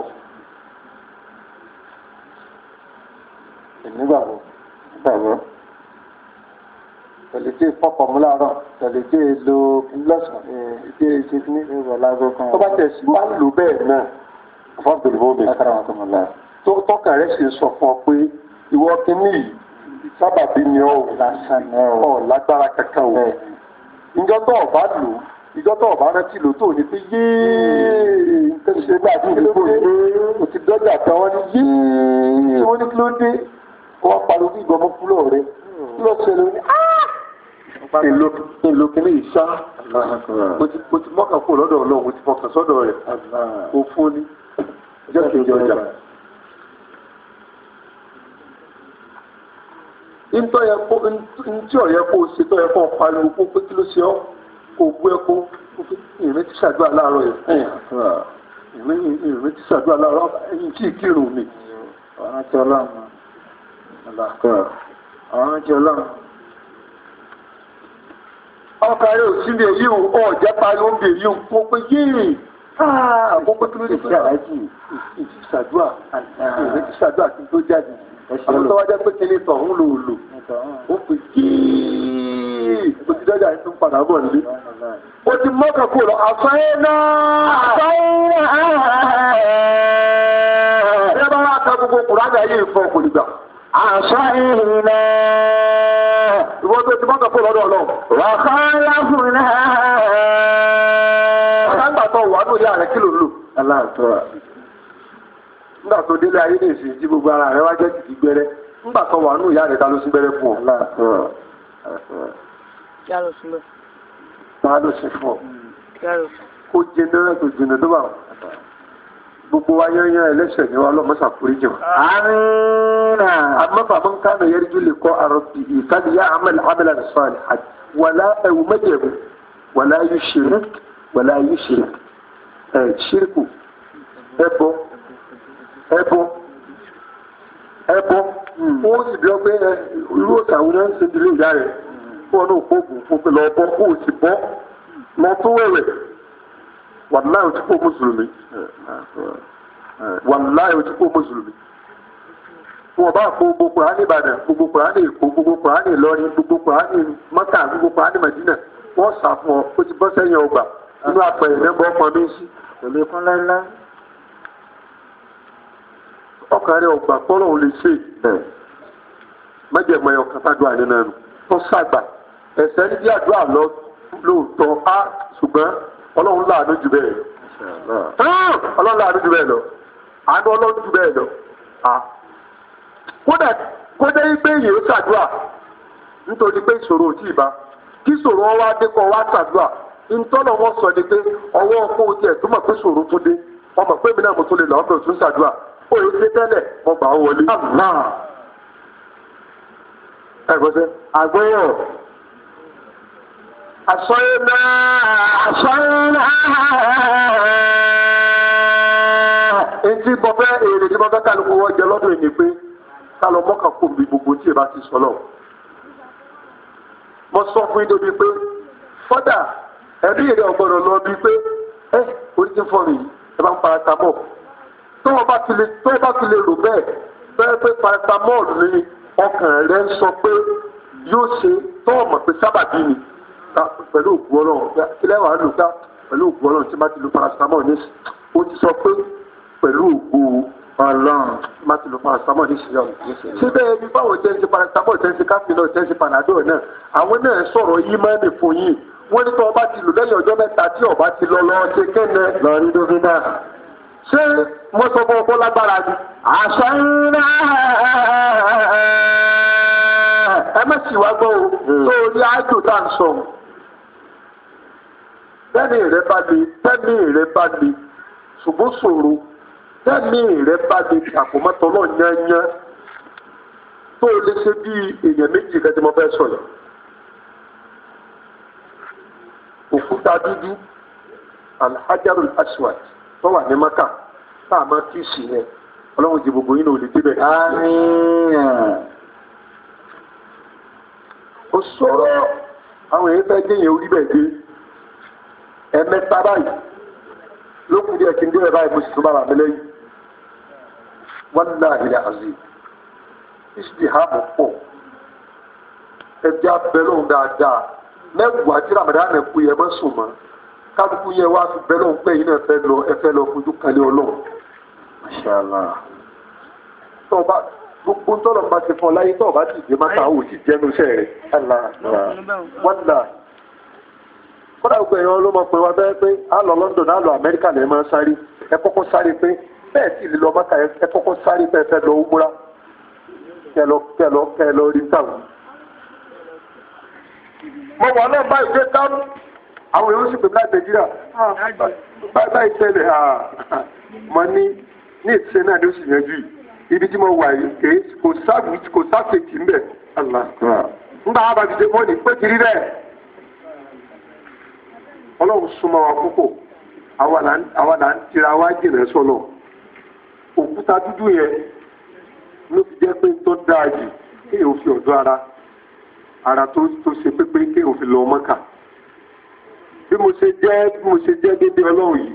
nígbàgbọ́ nígbàgbọ́ tẹ̀lẹ́tẹ̀ fọ́pọ̀ mú láàárọ̀ tẹ̀lẹ́tẹ̀ lo lọ́sàn-án ìdí ṣe ní ìrọ̀lágọ́ kan. tó bá tẹ̀ sí wàá lò bẹ́ẹ̀ náà fọ́n bèrè fún mi. lákàrà wọn tó mọ̀ lára. tó tọ́ka rẹ̀ sì sọ fún ọ pé ìwọ kìíní yìí sábàbí ni ọ ò lágbára kankan o. ìjọ tó o bá lò ìjọ tó o bá rántí lò tó o ní pé yéé nǹkan ṣe bá a ti lè dé o ti dọ́jà tán wọ́n ní yéé wọ́n ní kí ló dé wọ́n pariwo bí ìgbọ́mọ fúlọ̀ rẹ̀ kí ló ṣẹlẹ̀ ní èlò èlò kìíní ìṣá mo ti mo ti mọ́kàn kó lọ́dọ̀ ọlọ́run mo ti fọkàn sọ́dọ̀ rẹ̀ òfin ní ọjọ́ kejì ọjà. ntọ́ yẹ kó ntí ọ̀yẹ́ kó o ṣe tọ́ yẹ kó o pariwo kó pé kí ló ṣe ọ́ kó o gbé kó o fi ìrìn ti ṣàdúrà láàárọ̀ yẹn ìrìn ìrìn ti ṣàdúrà láàárọ̀ ẹ̀yìn tí ì kírun mi. ọ̀rọ̀ ti ọlọ́run ọ̀rọ̀ ti ọlọ́run. ọkàn rẹ̀ ò sí ní èyí ò ọ̀jẹ́ pariwo ń bè yí ò kó pé yéè àkókò tó lè ṣe àlájì ìtì ṣàdúrà ìrìn ti ṣàdúrà kí n tó jáde. àwọn tó wájá pé kíní tọ̀ ń lò lò ó pè kíì ó ti dọ́jà tó ń padà bọ̀ nílé ó ti mọ́kàn kúrò lọ àfáyé náà àfáyé náà ẹ bá wá ka gbogbo kùránì ayé ìfọ̀ kò ní gbà. àfáyé náà ìwọ́n tó ti mọ́kàn kúrò lọ́dọ̀ ọlọ́run. wà á kọ́ láfún náà. ọ̀gá ń gbà tó wà ní ìyá rẹ̀ kí ló lò. aláàtọ̀ nígbà tó délé ayé ní ìsìn tí gbogbo ara rẹ̀ wá jẹ́ kìkì gbẹ́rẹ́ nígbà tó wà ní ìyá rẹ̀ ta ló sí gbẹ́rẹ́ fún ọ. aláàtọ̀ kí á lọ sí lọ. ta ló sí fún ọ. kí á lọ. kó jẹ náírà tó jìnnà tó bá wọn. gbogbo wa yán yán ẹlẹ́sẹ̀ ni wa lọ́mọ́sà kúrí jẹun. àmín. àmọ́ bàbá ń kánà yẹrí ju lè kọ́ àrò bìí ìkàdí yá àmàlà àmàlà ní sọ́ọ̀lì àti wàlá ẹ̀wù mẹ́jẹ̀mú wàlá yú ṣirik wàlá yú ṣirik ẹ̀ ṣirikù ẹ̀bọ ẹ̀bọ ẹ̀bọ wọ́n sì bí ọ pé irú òkè àwọn náà ń ṣe ìdílé ìyá rẹ̀ fún ọ náà kó oògùn fún pé lọ bọ́ kó o sì bọ́ lọ tó wẹ̀wẹ̀ wàláyé o ti kó mùsùlùmí wàláyé o ti kó mùsùlùmí wọn bá kó gbogbo kùránì Ìbàdàn gbogbo kùránì Èkó gbogbo kùránì Ìlọrin gbogbo kùránì Mọ́kà gbogbo kùránì Mẹdínà wọ́n sà fún ọ ó ti bọ́ sẹ́yìn ọgbà nínú àpẹẹrẹ mẹ́bọ̀ ọmọ mi sí kò lè fún láíláí. ọkàn rẹ ọgbà pọ́nrọ̀ ò lè ṣe mẹ́jẹ̀mọ́ ẹ̀ ọ̀kan sádùá nínú ẹnu tó sàgbà ẹ̀sẹ̀ ní bí àdúrà lọ lóòótọ́ á ṣùgbọ́n ọlọ́run láàánú jù bẹ́ẹ̀ ọlọ́run láàánú jù bẹ́ẹ̀ lọ àánú ọlọ́run jù bẹ́ẹ̀ lọ kódà kódà pé yìí ó ṣàdúrà nítorí pé ìṣòro ò tí ì bá kí ìṣòro wọn wá dé kọ́ wá ṣàdúrà ntọ́nà wọn sọ ni pé ọwọ́ ọkọ̀ ojú ẹ̀ tó mọ̀ pé ìṣòro tó dé wọn mọ̀ pé èmi náà mo tó lè lọ́ọ́ bẹ̀rẹ̀ tún ṣàdúrà ó yẹ kí tẹ́lẹ̀ mo gbà ó wọlé. ẹ̀gbọ́sẹ̀ àgbẹ̀yọ̀ àsọyé náà àsọyé náà èyí tí mo fẹ́ èrè tí mo fẹ́ kálukú wọ́n jẹ lọ́dún yìí pé ká lọ mọ́kà kó mi gbogbo tí ẹ bá ti sọ lọ. mo sọ fún yín débi pé fọ́dà ẹbí ìrẹ́ ọ̀gbọ́dọ̀ lọ bíi pé ẹ orí ti ń fọ́ mi ẹ bá ń paracetamol tó o bá ti lè tó o bá ti lè rò bẹ́ẹ̀ bẹ́ẹ̀ pé paracetamol ni ọkàn rẹ ń sọ pé yóò ṣe tó o mọ̀ pé sábàbí ni pẹ̀lú òkú ọlọ́run ilé wa lò ká pẹ̀lú òkú ọlọ́run tí má ti lo paracetamol ní o ti sọ pé pẹ̀lú òkú ọlọ́run tí má ti lo paracetamol ní ìṣẹ̀lẹ̀ ọ̀hún. síbẹ̀ ẹni báwo jẹ́ ń ṣe paracetamol jẹ́ ń ṣe káfíńnà jẹ́ ń ṣe panadol náà àwọn náà sọ̀rọ̀ yí mẹ́rin fún yín wọ́n ní tí wọ́n bá ti lò lẹ́yìn ọjọ́ mẹ́ta tí ọba ti lọ lọ ṣe kẹ́nẹ́ lọ rí dókítà. ṣé wọ́n sọ fún ọkọ lágbára ni. àṣà ńlá ẹ má sì wá gbọ́ o tó o ní ájò tá à ń sọ. tẹ́mi rẹ bá le tẹ́mi rẹ bá le ṣùgbọ́n ṣòro tẹ́mi rẹ bá le àpòmọ́tò náà yányán tó o lè ṣe bí èèyàn méjì kẹ́tí mo fẹ́ sọ yìí. òkúta dúdú alhajarul aswad tó wà ní maka tá a máa kí sí yẹn ọlọ́run jí gbogbo yín náà ò lè débẹ̀. ó sọ̀rọ̀ àwọn èèyàn fẹ́ dé yẹn orí bẹ̀ dé ẹ̀mẹ́ta báyìí lókùn díẹ̀ kí n débẹ̀ báyìí mo sì tún bára mi lẹ́yìn wallahi al-azim ìṣìdìhàmù pọ̀ ẹbí abẹ́lóhùn dáadáa mẹ́wàá tí ramadan kú yẹ mọ́ sùn mọ́ kálukú yẹ wá fi bẹ́ẹ̀ lóun pé yín náà fẹ́ lọ ẹ fẹ́ lọ fojú kalẹ̀ ọlọ́run. Mashallah. tọ́ba gbogbo tọ́lọ̀ bá ti fún ọ láyé tọ́ba ti dé máta ò ti jẹ́nu iṣẹ́ rẹ̀. wọ́n dà kódà gbogbo èèyàn ló mọ̀ pé wá bẹ́ẹ̀ pé á lọ London á lọ Amẹ́ríkà lẹ́ẹ̀ máa sáré ẹ kọ́kọ́ sáré pé bẹ́ẹ̀ sì lè lọ máta ẹ kọ́kọ́ sáré pé ẹ fẹ́ lọ wúmúra kẹ lọ kẹ lọ kẹ lọ rí táwọn. mo wà náà báyìí pé táwọn àwọn èèyàn sì pè mí láti Nàìjíríà báyìí báyìí tẹ́lẹ̀ mo ní ní ìṣe náà ló sì yanjú yìí ibi tí mo wà yìí kò sáàbù kò sáfèkì ń bẹ̀ nígbà wọn bá ti dé mọ́ ní pé kiri bẹ́ẹ̀ ọlọ́run súnmọ́ wa púpọ̀ àwa là ń tira wá jìnà sọ́nà òkúta dúdú yẹn ló fi jẹ́ pé tó dáa jù kéèyàn fi ọ̀dọ́ ara ara tó ṣe pépé kéèyàn fi lọ Mọ́kà bí mo ṣe jẹ́ bí mo ṣe jẹ́ dédé ọlọ́run yìí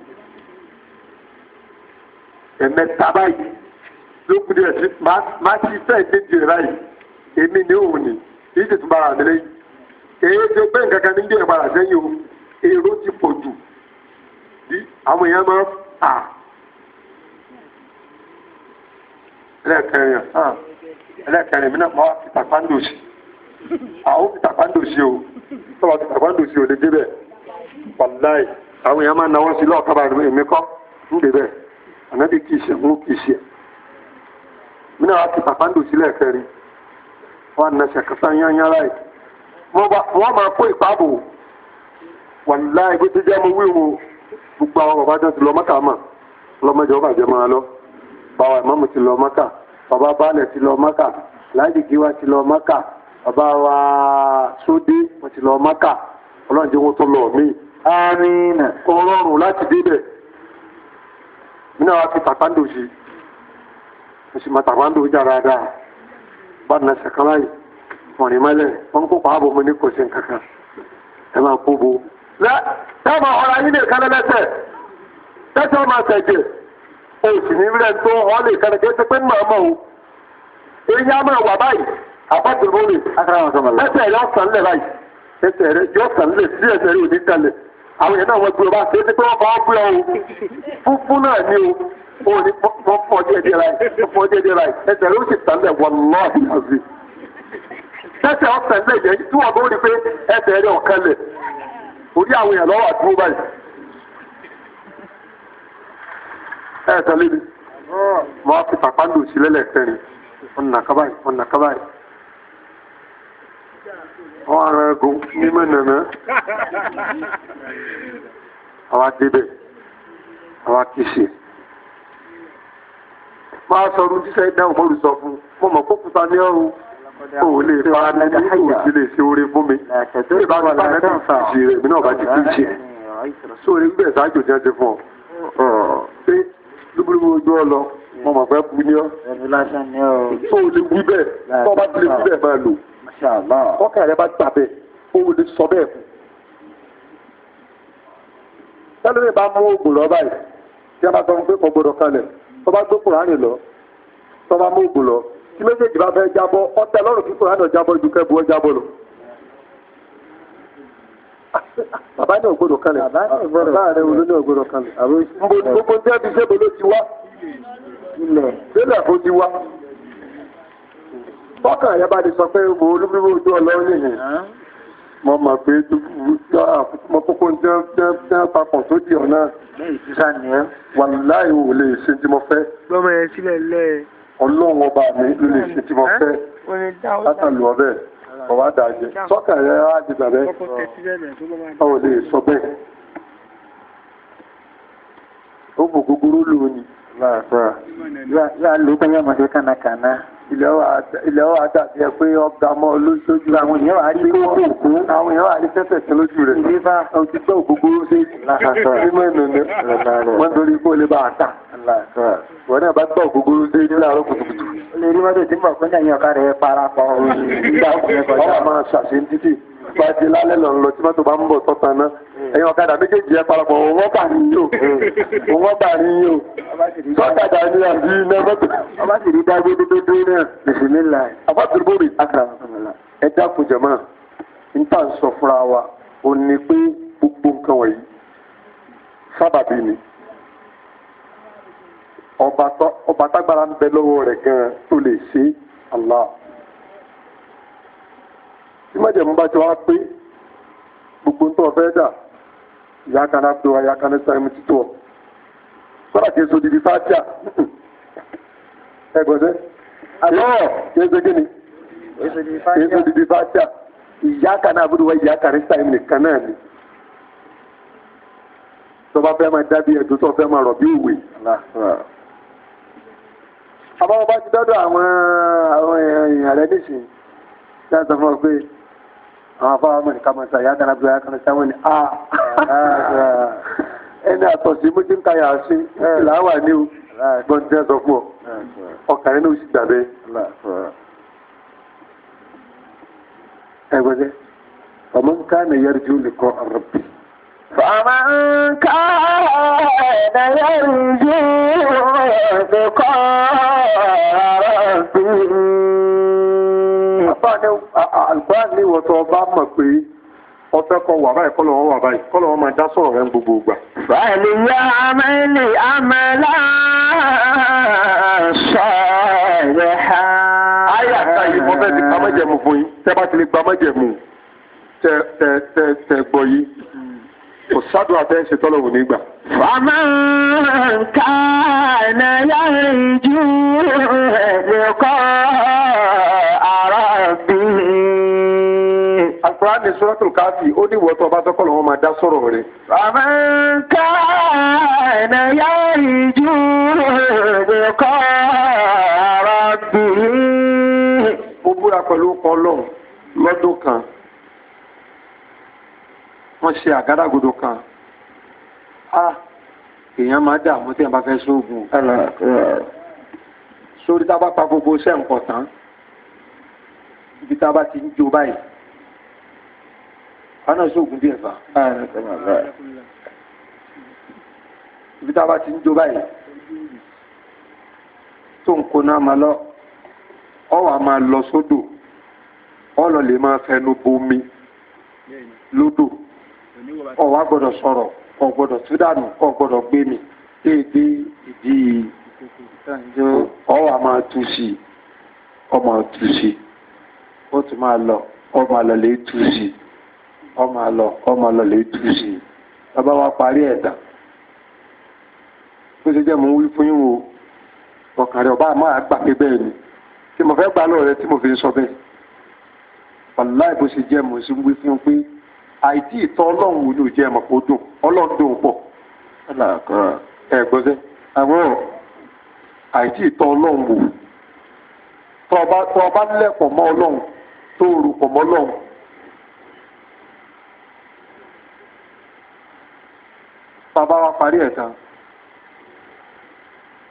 ẹ̀mẹ́ta báyìí ló kú díẹ̀ sí máa ti fẹ́ dédé báyìí èmi ní òun ni kì í sì tún bára mi lẹ́yìn èyí ṣe pé nǹkan kan ní jẹ́ ìbára sẹ́yìn o èrò ti pọ̀ jù bí àwọn èèyàn máa ń tà ẹlẹ́ẹ̀kẹrin ẹlẹ́ẹ̀kẹrin mi náà máa fi tàpáńdò sí àwọn fi tàpáńdò sí o tọ́wọ́ fi tàpáńdò sí o lè débẹ̀ wàláì àwọn èèyàn máa náwó sí lọ́ọ̀kábà èmi kọ́ ń débẹ̀ ànábì kìí ṣe mú kìí ṣe mi náà fi tàpáńdò sí lẹ́ẹ̀kẹrin wọ́n á na ṣàkàtà yányán láì wọ́n máa kó ìpáàbò wàláì bó ti jẹ́ mo wíwo gbogbo àwọn bàbá jọ ti lọ Mọ́kà mọ̀ lọ́mọdé ọba jẹ́ máa lọ bàbá ìmáàmù ti lọ Mọ́kà bàbá baálẹ̀ ti lọ Mọ́kà láìdí gíwá ti lọ Mọ́kà bàbá wa sódé wọ́n ti lọ Mọ́kà ọlọ́run jẹ́ wọ́n tó lọ mí. àmín. ọlọ́run láti débẹ̀ nínú àwọn fi tàpáńdò sí mo sì máa tàpáńdò jà dáadáa bá nà ṣẹ̀kan láyìí wọ́n ní mọ́lẹ̀ wọ́n kó pàábọ̀ mo ní kò sí nǹkan kan ẹ máa kó bo. Táàmà ọ̀rọ̀ ayé lè kálẹ̀ lẹ́sẹ̀, lẹ́sẹ̀ ọmọ àtẹ̀jẹ̀, o sì ní rẹ̀ tó ọ lè kálẹ̀ kí ẹ ti pé mọ̀ ọmọ o. Èyí á máa wà báyìí, àpáàtì lórí, lẹ́sẹ̀ rẹ̀ ọ̀sán lẹ̀ báyìí, lẹ́sẹ̀ rẹ̀ yóò sàn lẹ̀ sí ẹsẹ̀ rẹ̀ òní tẹ̀lẹ̀. Àwọn èèyàn náà wọ́n gbé ọba ṣe é ti pé wọ́n fọwọ́ gbé ọ o. Fúnfún náà ni o, o ní wọ́n fọ́ díẹ̀ díẹ̀ láì, wọ́n fọ́ díẹ̀ díẹ̀ láì, ẹsẹ̀ rẹ̀ ó sì sàn lẹ̀ wọ́n lọ́ọ̀dì àzì. Lẹ́sẹ̀ ọ̀sán lẹ̀ yẹn tí wọ́n bó rí pé ẹsẹ̀ rẹ̀ ọ̀kẹ́lẹ̀. Orí àwọn èèyàn lọ́wọ́ àdúgbò báyìí. Ẹ tẹ̀lé mi. Wọ́n á fi tàpáńdò sí lẹ́lẹ̀kẹrin. Wọ́n nà kábàáyì, wọ́n nà kábàáyì. Wọ́n ara ẹ̀gùn mímọ́ nàná. Àwa débẹ̀. Àwa kìsì. Máa sọ ọdún tíṣẹ́ ìdáhùn mọ́rù sọ fún. Mo mọ̀ kókùtà ní ọrùn. Ó lè fara ní ní kò sí lè ṣe oore fún mi. Ìbá mi bá mẹ́ta ìṣe rẹ̀ mi náà bá ti kí ṣe. Sóore gbẹ̀ sáájò jẹ́ ti fún ọ. Pé bí olúborí ojú ọlọ mo mọ̀ fẹ́ bu ní ọ́. ẹnu lásán ni ọ. tó o lè wí bẹ́ẹ̀ tó o bá ti lè wí bẹ́ẹ̀ máa lò. Mashallah. ọkàn rẹ bá gbà bẹ́ẹ̀ o lè sọ bẹ́ẹ̀ fún. tẹ́lẹ̀ bá mú oògùn lọ báyìí tí a bá sọ pé kò gbọdọ̀ kalẹ̀ tó bá gbé kùránì lọ tó bá mú oògùn lọ tí méjèèjì bá fẹ́ jábọ́ ọtẹ lọ́rùn kí kùránì jábọ́ ju kẹ́bu ọ jábọ́ lọ. bàbá ní ògbódò kalẹ̀ bàbá rẹ̀ olú ní ògbódò kalẹ̀ gbogbo tí a ti ṣe bolo ti wá ilẹ̀ sílẹ̀ kó ti wá tọ́kàn yẹn bá ti sọ pé mo olúbíwò ojú ọlọ́run nìyẹn mo mọ̀ pé mo kókó ń jẹ́ papọ̀ tó di ọ̀nà wàláì ò lè ṣe tí mo fẹ́ gbọ́mọ yẹn sílẹ̀ lẹ́ ọlọ́run ọba mi ló lè ṣe tí mo fẹ́ látàlú ọbẹ̀ ọwá dájẹ́ sọ́kà rẹ̀ á di bàbẹ́ ọ̀ lè sọ bẹ́ẹ̀ ó bò gbogbo lò ní láàfáà yà ló pẹ́ yà máa ṣe kánakàná. ilẹ̀ ọ̀ àdàbí ẹ pé ọgbà mọ́ lójú àwọn èèyàn wà rí kókó àwọn èèyàn wà rí tẹ́tẹ̀ tí lójú rẹ̀ ìdíbà ọtí gbọ́ gbogbo ṣe nínú ẹ̀nà wọ́n torí kó lè bá a tà wọ́n náà bá gbọ́ gbogbo ṣe ní láàárọ̀ kùtùkùtù. ó lè rí mọ́tò tí mọ̀ fún ẹ̀yìn ọ̀kadà ẹ̀ parapọ̀ ọ̀rọ̀ máa ṣàṣe títì bá ti lálẹ́ lọ lọ tí mọ́tò bá ń bọ̀ tọ́ta náà ẹ̀yìn ọ̀kadà méjèèjì ẹ̀ parapọ̀ wọ́n bà ní yóò wọ́n bà ní yóò sọ́kadà ní àbí iná mọ́tò. ọba sì rí dágbé dúdú náà bisimilá. àbátúrúbórì ẹ dákun jẹ̀mọ́ n tà ń sọ fúnra wa ò ní pé gbogbo nǹkan wọ̀nyí sábàbí ni ọba tágbára ń bẹ lọ́wọ́ rẹ̀ gan-an tó lè ṣe Allah. tí májèmú bá ti wá pé gbogbo ń tọ́ fẹ́ dà ìyá kan náà pé wa ìyá kan náà sáré mu títọ́ sọ́dà kìí so dìbí fátíà ẹgbẹ̀dẹ́ àlọ́ kìí so gíní kìí so dìbí fátíà ìyá kan náà búrú wa ìyá kan náà sáré mu nìkan náà ni tọ́ba fẹ́ máa dábí ẹ̀dùn tó fẹ́ máa rọ̀ bí òwe. àbáwọ̀ bá ti dọ́dọ̀ àwọn àwọn èèyàn rẹ̀ nísìnyí tí a sọ fún ọ pé àwọn afáwọn ọmọ nìkan máa ń sa ìyá kan náà búrú ìyá kan náà sáré mu ni a ẹni àtọ̀sí mú tí ń káyà sí ìlàwà ní o gbọ́n tí ẹ sọ fún ọ ọkàrin ní oṣù gbàgbé ẹgbẹ́gbẹ́ ọmọ ń ká ní yẹrù tí ó lè kọ́ ọ̀rọ̀ bí. فمن كان يرجو لقاء ربه. àlùfáà ní ìwọ̀tọ̀ ọba mọ̀ pé ọfẹ́ kọ wà báyìí kọ́lọ̀ wọn wà báyìí kọ́lọ̀ wọn máa dá sọ̀rọ̀ rẹ̀ gbogbo ìgbà. Fàlì ya amẹ́lì amẹ́lá sọ̀rọ̀ ha. Ayé àta yìí mo fẹ́ ti gba májẹ̀mú fún yín. Tẹ́ bá ti lè gba májẹ̀mú tẹ tẹ tẹ tẹ gbọ́ yìí. Kò sádùn àtẹ́ ṣe tọ́lọ̀ wò nígbà. Faman kana yarju liqa'a rabbih. Al-Qur'an ní Suratul Kafi ó ní ìwọ́tọ̀ ọba tọ́kọ̀ lọ́wọ́ máa dá sọ̀rọ̀ rẹ̀. Faman kana yarju liqa'a rabbih. Ó búra pẹ̀lú ọkọ̀ ọlọ́run lọ́dún kan. Wọ́n ṣe àgádágodo kan. Ah, èèyàn máa dààmú tí ẹ̀ bá fẹ́ sóògùn. Sórí tá a bá pa gbogbo iṣẹ́ nǹkan tán. Ibi tá a bá ti ń jó báyìí. Ọ̀nà sóògùn bí ẹ̀fà. Ibi tá a bá ti ń jó báyìí. Tó ń kó náà máa lọ. Ọ wà máa lọ sódò. Ọ lọ lè máa fẹnu bomi lódò. Ọ wá gbọ́dọ̀ sọ̀rọ̀. Ọ gbọ́dọ̀ tú dànù. Ọ gbọ́dọ̀ gbé mi. Déédé ìdí ọ wà máa tú sí. Ọ máa tú sí. Ó tún máa lọ. Ọ máa lọ lè tú sí. Ọmọ àlọ́ ọmọ àlọ́ lè tú sí bàbá wa parí ẹ̀dà bó ṣe jẹ́ mo ń wí fún yín o ọkàn rẹ̀ ọba máa gbà pé bẹ́ẹ̀ ni tí mo fẹ́ gbà lọ́rọ̀ rẹ tí mo fi ń sọ bẹ́ẹ̀ wàláì bó ṣe jẹ́ mo ṣe ń wí fún yín pé àìtí ìtọ́ ọlọ́run wo ni ò jẹ́ ẹ̀mọ̀ kó dùn ọlọ́run dùn pọ̀ ẹ̀ gbọ́dẹ́ àwọn àìtí ìtọ́ ọlọ́run wò tọ́ ọba lẹ́pọ̀ mọ́ ọlọ́run tó rò pọ̀ mọ́ ọlọ́run. Bàbá wa parí ẹ̀ta.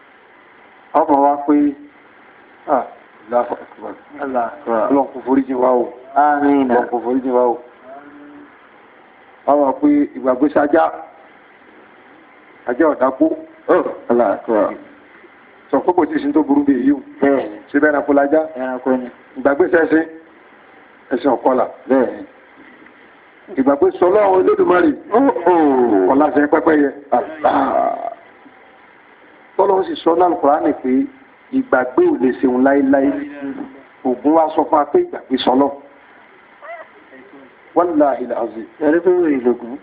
ọmọ wa pé ah ọlọ́run kò foríjì wa o ọlọ́run kò foríjì wa o ọmọ pé ìgbàgbé sájá ajá ọ̀dápó sọ pé kò tí ìsin tó burú bí èyí ṣe bẹ́ẹ̀ ẹranko lájá ìgbàgbé sẹ́sẹ́ ẹ̀sìn ọ̀kọlà ìgbàgbé sọlọ́run Olódùmarè ọ̀làṣẹ pẹ́pẹ́yẹ tọ́lọ́run sì sọ náà Kùránì pé ìgbàgbé ò lè ṣeun láíláí Ògún wá sọ fún wa pé ìgbàgbé sọlọ́ wallahi al-azim ẹ̀rí pé wèrè lògùn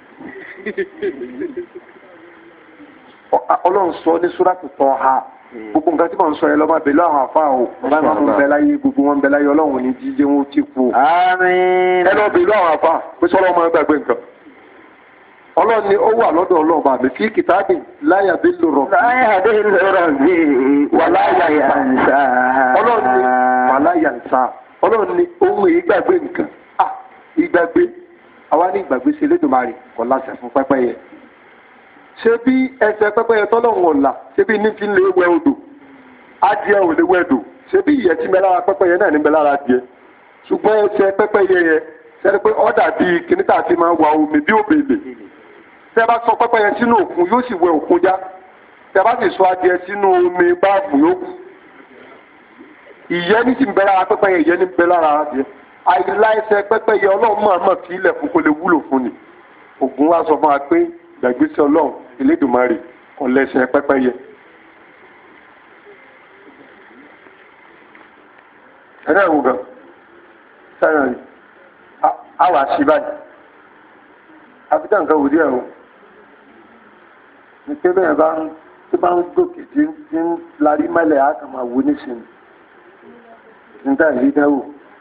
Ọlọ́run sọ ní Súrátù Tọ́há gbogbo nǹkan tí mo ń sọ yẹn lọ́mọ bèlú àwọn àfáà o bá máa ń bẹ láyé gbogbo wọn bẹ láyé Ọlọ́run ní jíjẹ wọn ó ti kú àmín ẹ lọ bèlú àwọn àfáà pé sọ́lọ́ ọmọ gbàgbé nǹkan Ọlọ́run ni ó wà lọ́dọ̀ Ọlọ́run bá mi kí kìtàbí láyà bí lò rọ̀ láyà bí lò rọ̀ bí wà láyà yànsá Ọlọ́run ni wà láyà yànsá Ọlọ́run ni ohun ìgbàgbé nǹkan ah ìgbàgbé àwa ní ìgbàgbé ṣe Elédùmarè kò láṣẹ fún pẹ́pẹ́yẹ ṣe bí ẹsẹ̀ pẹ́pẹ́yẹ tọ́lọ́run ọ̀la ṣe bí ní fi lè wẹ odò adìẹ ò lè wẹ odò ṣe bí ìyẹ́ tí mẹ́lára pẹ́pẹ́yẹ náà ní mẹ́lára adìẹ ṣùgbọ́n ẹsẹ̀ pẹ́pẹ́yẹ yẹ ṣẹ́ni pé ọ́dà bíi kìnnìtà ti máa wà omi bí òbèlè tẹ́ bá sọ pẹ́pẹ́yẹ sínú òkun yóò sì wẹ òkun já tẹ́ bá sì sọ adìẹ sínú omi báàbù yóò kù ìyẹ́ ní sì ń bẹ lára pẹ́pẹ́yẹ ìyẹ́ ní bẹ lára adìẹ àìláìsẹ̀ pẹ́pẹ́yẹ Ọlọ́run máa mọ̀ kí ilẹ̀ fún kó lè wúlò fún ni Ògún wá sọ fún wa pé gbàgbésí Ọlọ́run Elédùmarè kò lẹ́sẹ̀ pẹ́pẹ́yẹ. ẹ̀rẹ́ ìwò gan sẹ́yìn rí a wà sí báyìí àfíjà nǹkan wò díẹ̀ o ní pé bẹ́ẹ̀ bá ń tí bá ń gòkè tí ń larí mẹ́lẹ̀ á kàn máa wo nísìnyí níta ìrí dẹ́wò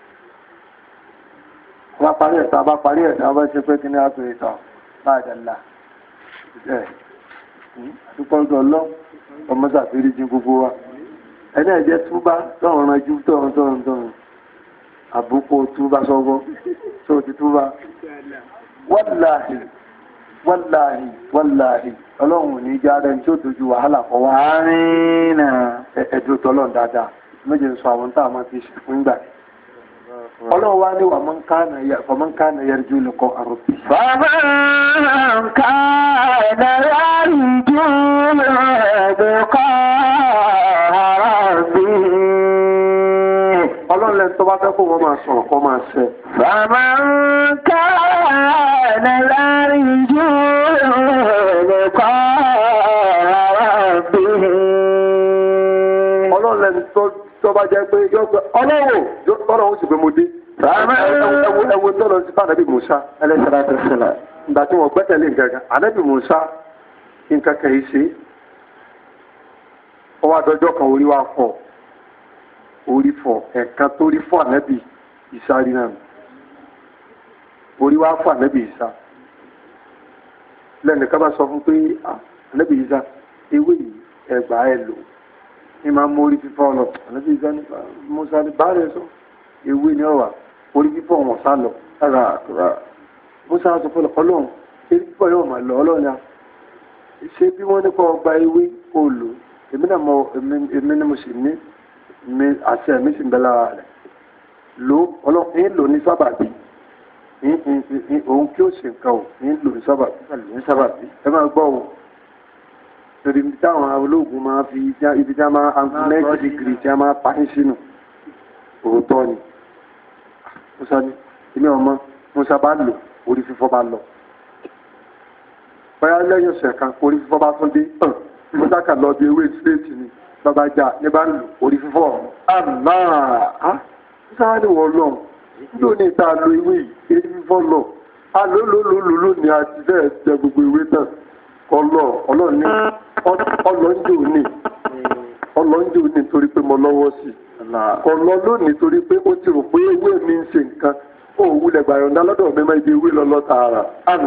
wọ́n parí ẹ̀ta bá parí ẹ̀ta bá ṣe pé kí ní àpò ìtàn láàdàlá ẹ̀ àdúpọ̀lọ́dọ̀ ọlọ́ ọmọ sàfírí jí gbogbo wa ẹni ẹ̀jẹ̀ túbá tọ́run ranjú tọ́run tọ́run tọ́run àbúkò túbá sọ́gbọ́ tó ti túbá wàláhì wàláhì wàláhì ọlọ́run ní já rẹ̀ tí ó dojú wàhálà kọ wá àárínà ẹ̀dùn tọ́lọ̀ dáadáa méje ń sọ àwọn tá a máa fi ṣe fún ìgbà ọlọ́run wá ní wàmọ́ kánà yarjú lẹ́kọ́ àrùbí. Faman kana yarjú lẹ́kọ́ àrùbí. Ọlọ́run lẹ́nu tó bá fẹ́ kó wọ́n máa sọ̀rọ̀ kọ́ máa ṣẹ. Faman kana yarjú lẹ́kọ́ àrùbí. Ọlọ́run lẹ́nu tó tó bá jẹ́ pé yóò pẹ́ ọlọ́wọ́ tọ́lọ̀ ó sì pé mo dé ẹwọ tọ́lọ̀ sí bá ànábì Mùsá ẹlẹ́sẹ̀rẹ́ àtẹ́sẹ̀lẹ̀ ìgbà tí wọ́n gbẹ́tẹ̀lé nǹkan ànábì Mùsá nǹkan kẹ̀ ṣe ọwọ́ àdọ́jọ́ kan orí wa fọ́ orí fọ́ ẹ̀kan tó rí fọ́ ànábì Ìsá rí náà orí wa fọ́ ànábì Ìsá lẹ́nìkan bá sọ fún pé ànábì Ìsá ewé ẹgbàá ẹ lò ní máa mú orí fífọ́ lọ ànábì Ìsá ní Mùsá ní báyìí sọ ewé ní ọ̀wà orí fífọ́ wọn sá lọ lára àkùrà Mùsá sọ fún ọlọ́run orí fífọ́ yóò máa lọ ọlọ́run ya ṣé bí wọ́n nípa ọgbà ewé kò lò èmi náà mọ èmi ni mo sì ní mi àti ẹ̀mí sì ń bẹ lára rẹ̀ lò ọlọ́run ń lò ní sábàbí òun kí ó ṣe nǹkan ò ń lò ní sábàbí ẹ máa gbọ́ o torí ibi táwọn olóògùn máa fi ibi tí a máa ninety degree tí a máa pàṣẹ sínú òótọ́ ni Musa ní ilé ọmọ Musa bá lò orí fífọ́ bá lọ báyá lẹ́yìn ọ̀sẹ̀ kan orí fífọ́ bá tún dé Musa kà lọ bí ewé síréètì ni bàbá jà ní bá lò orí fífọ́ àmà á Musa wá ní wọ́n lọ nílò ní ìta lo ewé yìí orí fífọ́ lọ a lò lò lò lò lónìí àti bẹ́ẹ̀ jẹ gbogbo ewé tán ọlọ ọlọ́ni ọlọ́njẹ́ òní ọlọ́njẹ́ òní torí pé mo lọ́wọ́ sí ọlọ́ lónìí torí pé ó ti rò pé ewé mi ń ṣe nǹkan ó wulẹ̀ gbàyọ̀ǹda lọ́dọ̀ mi máa di ewé lọ lọ́tàrà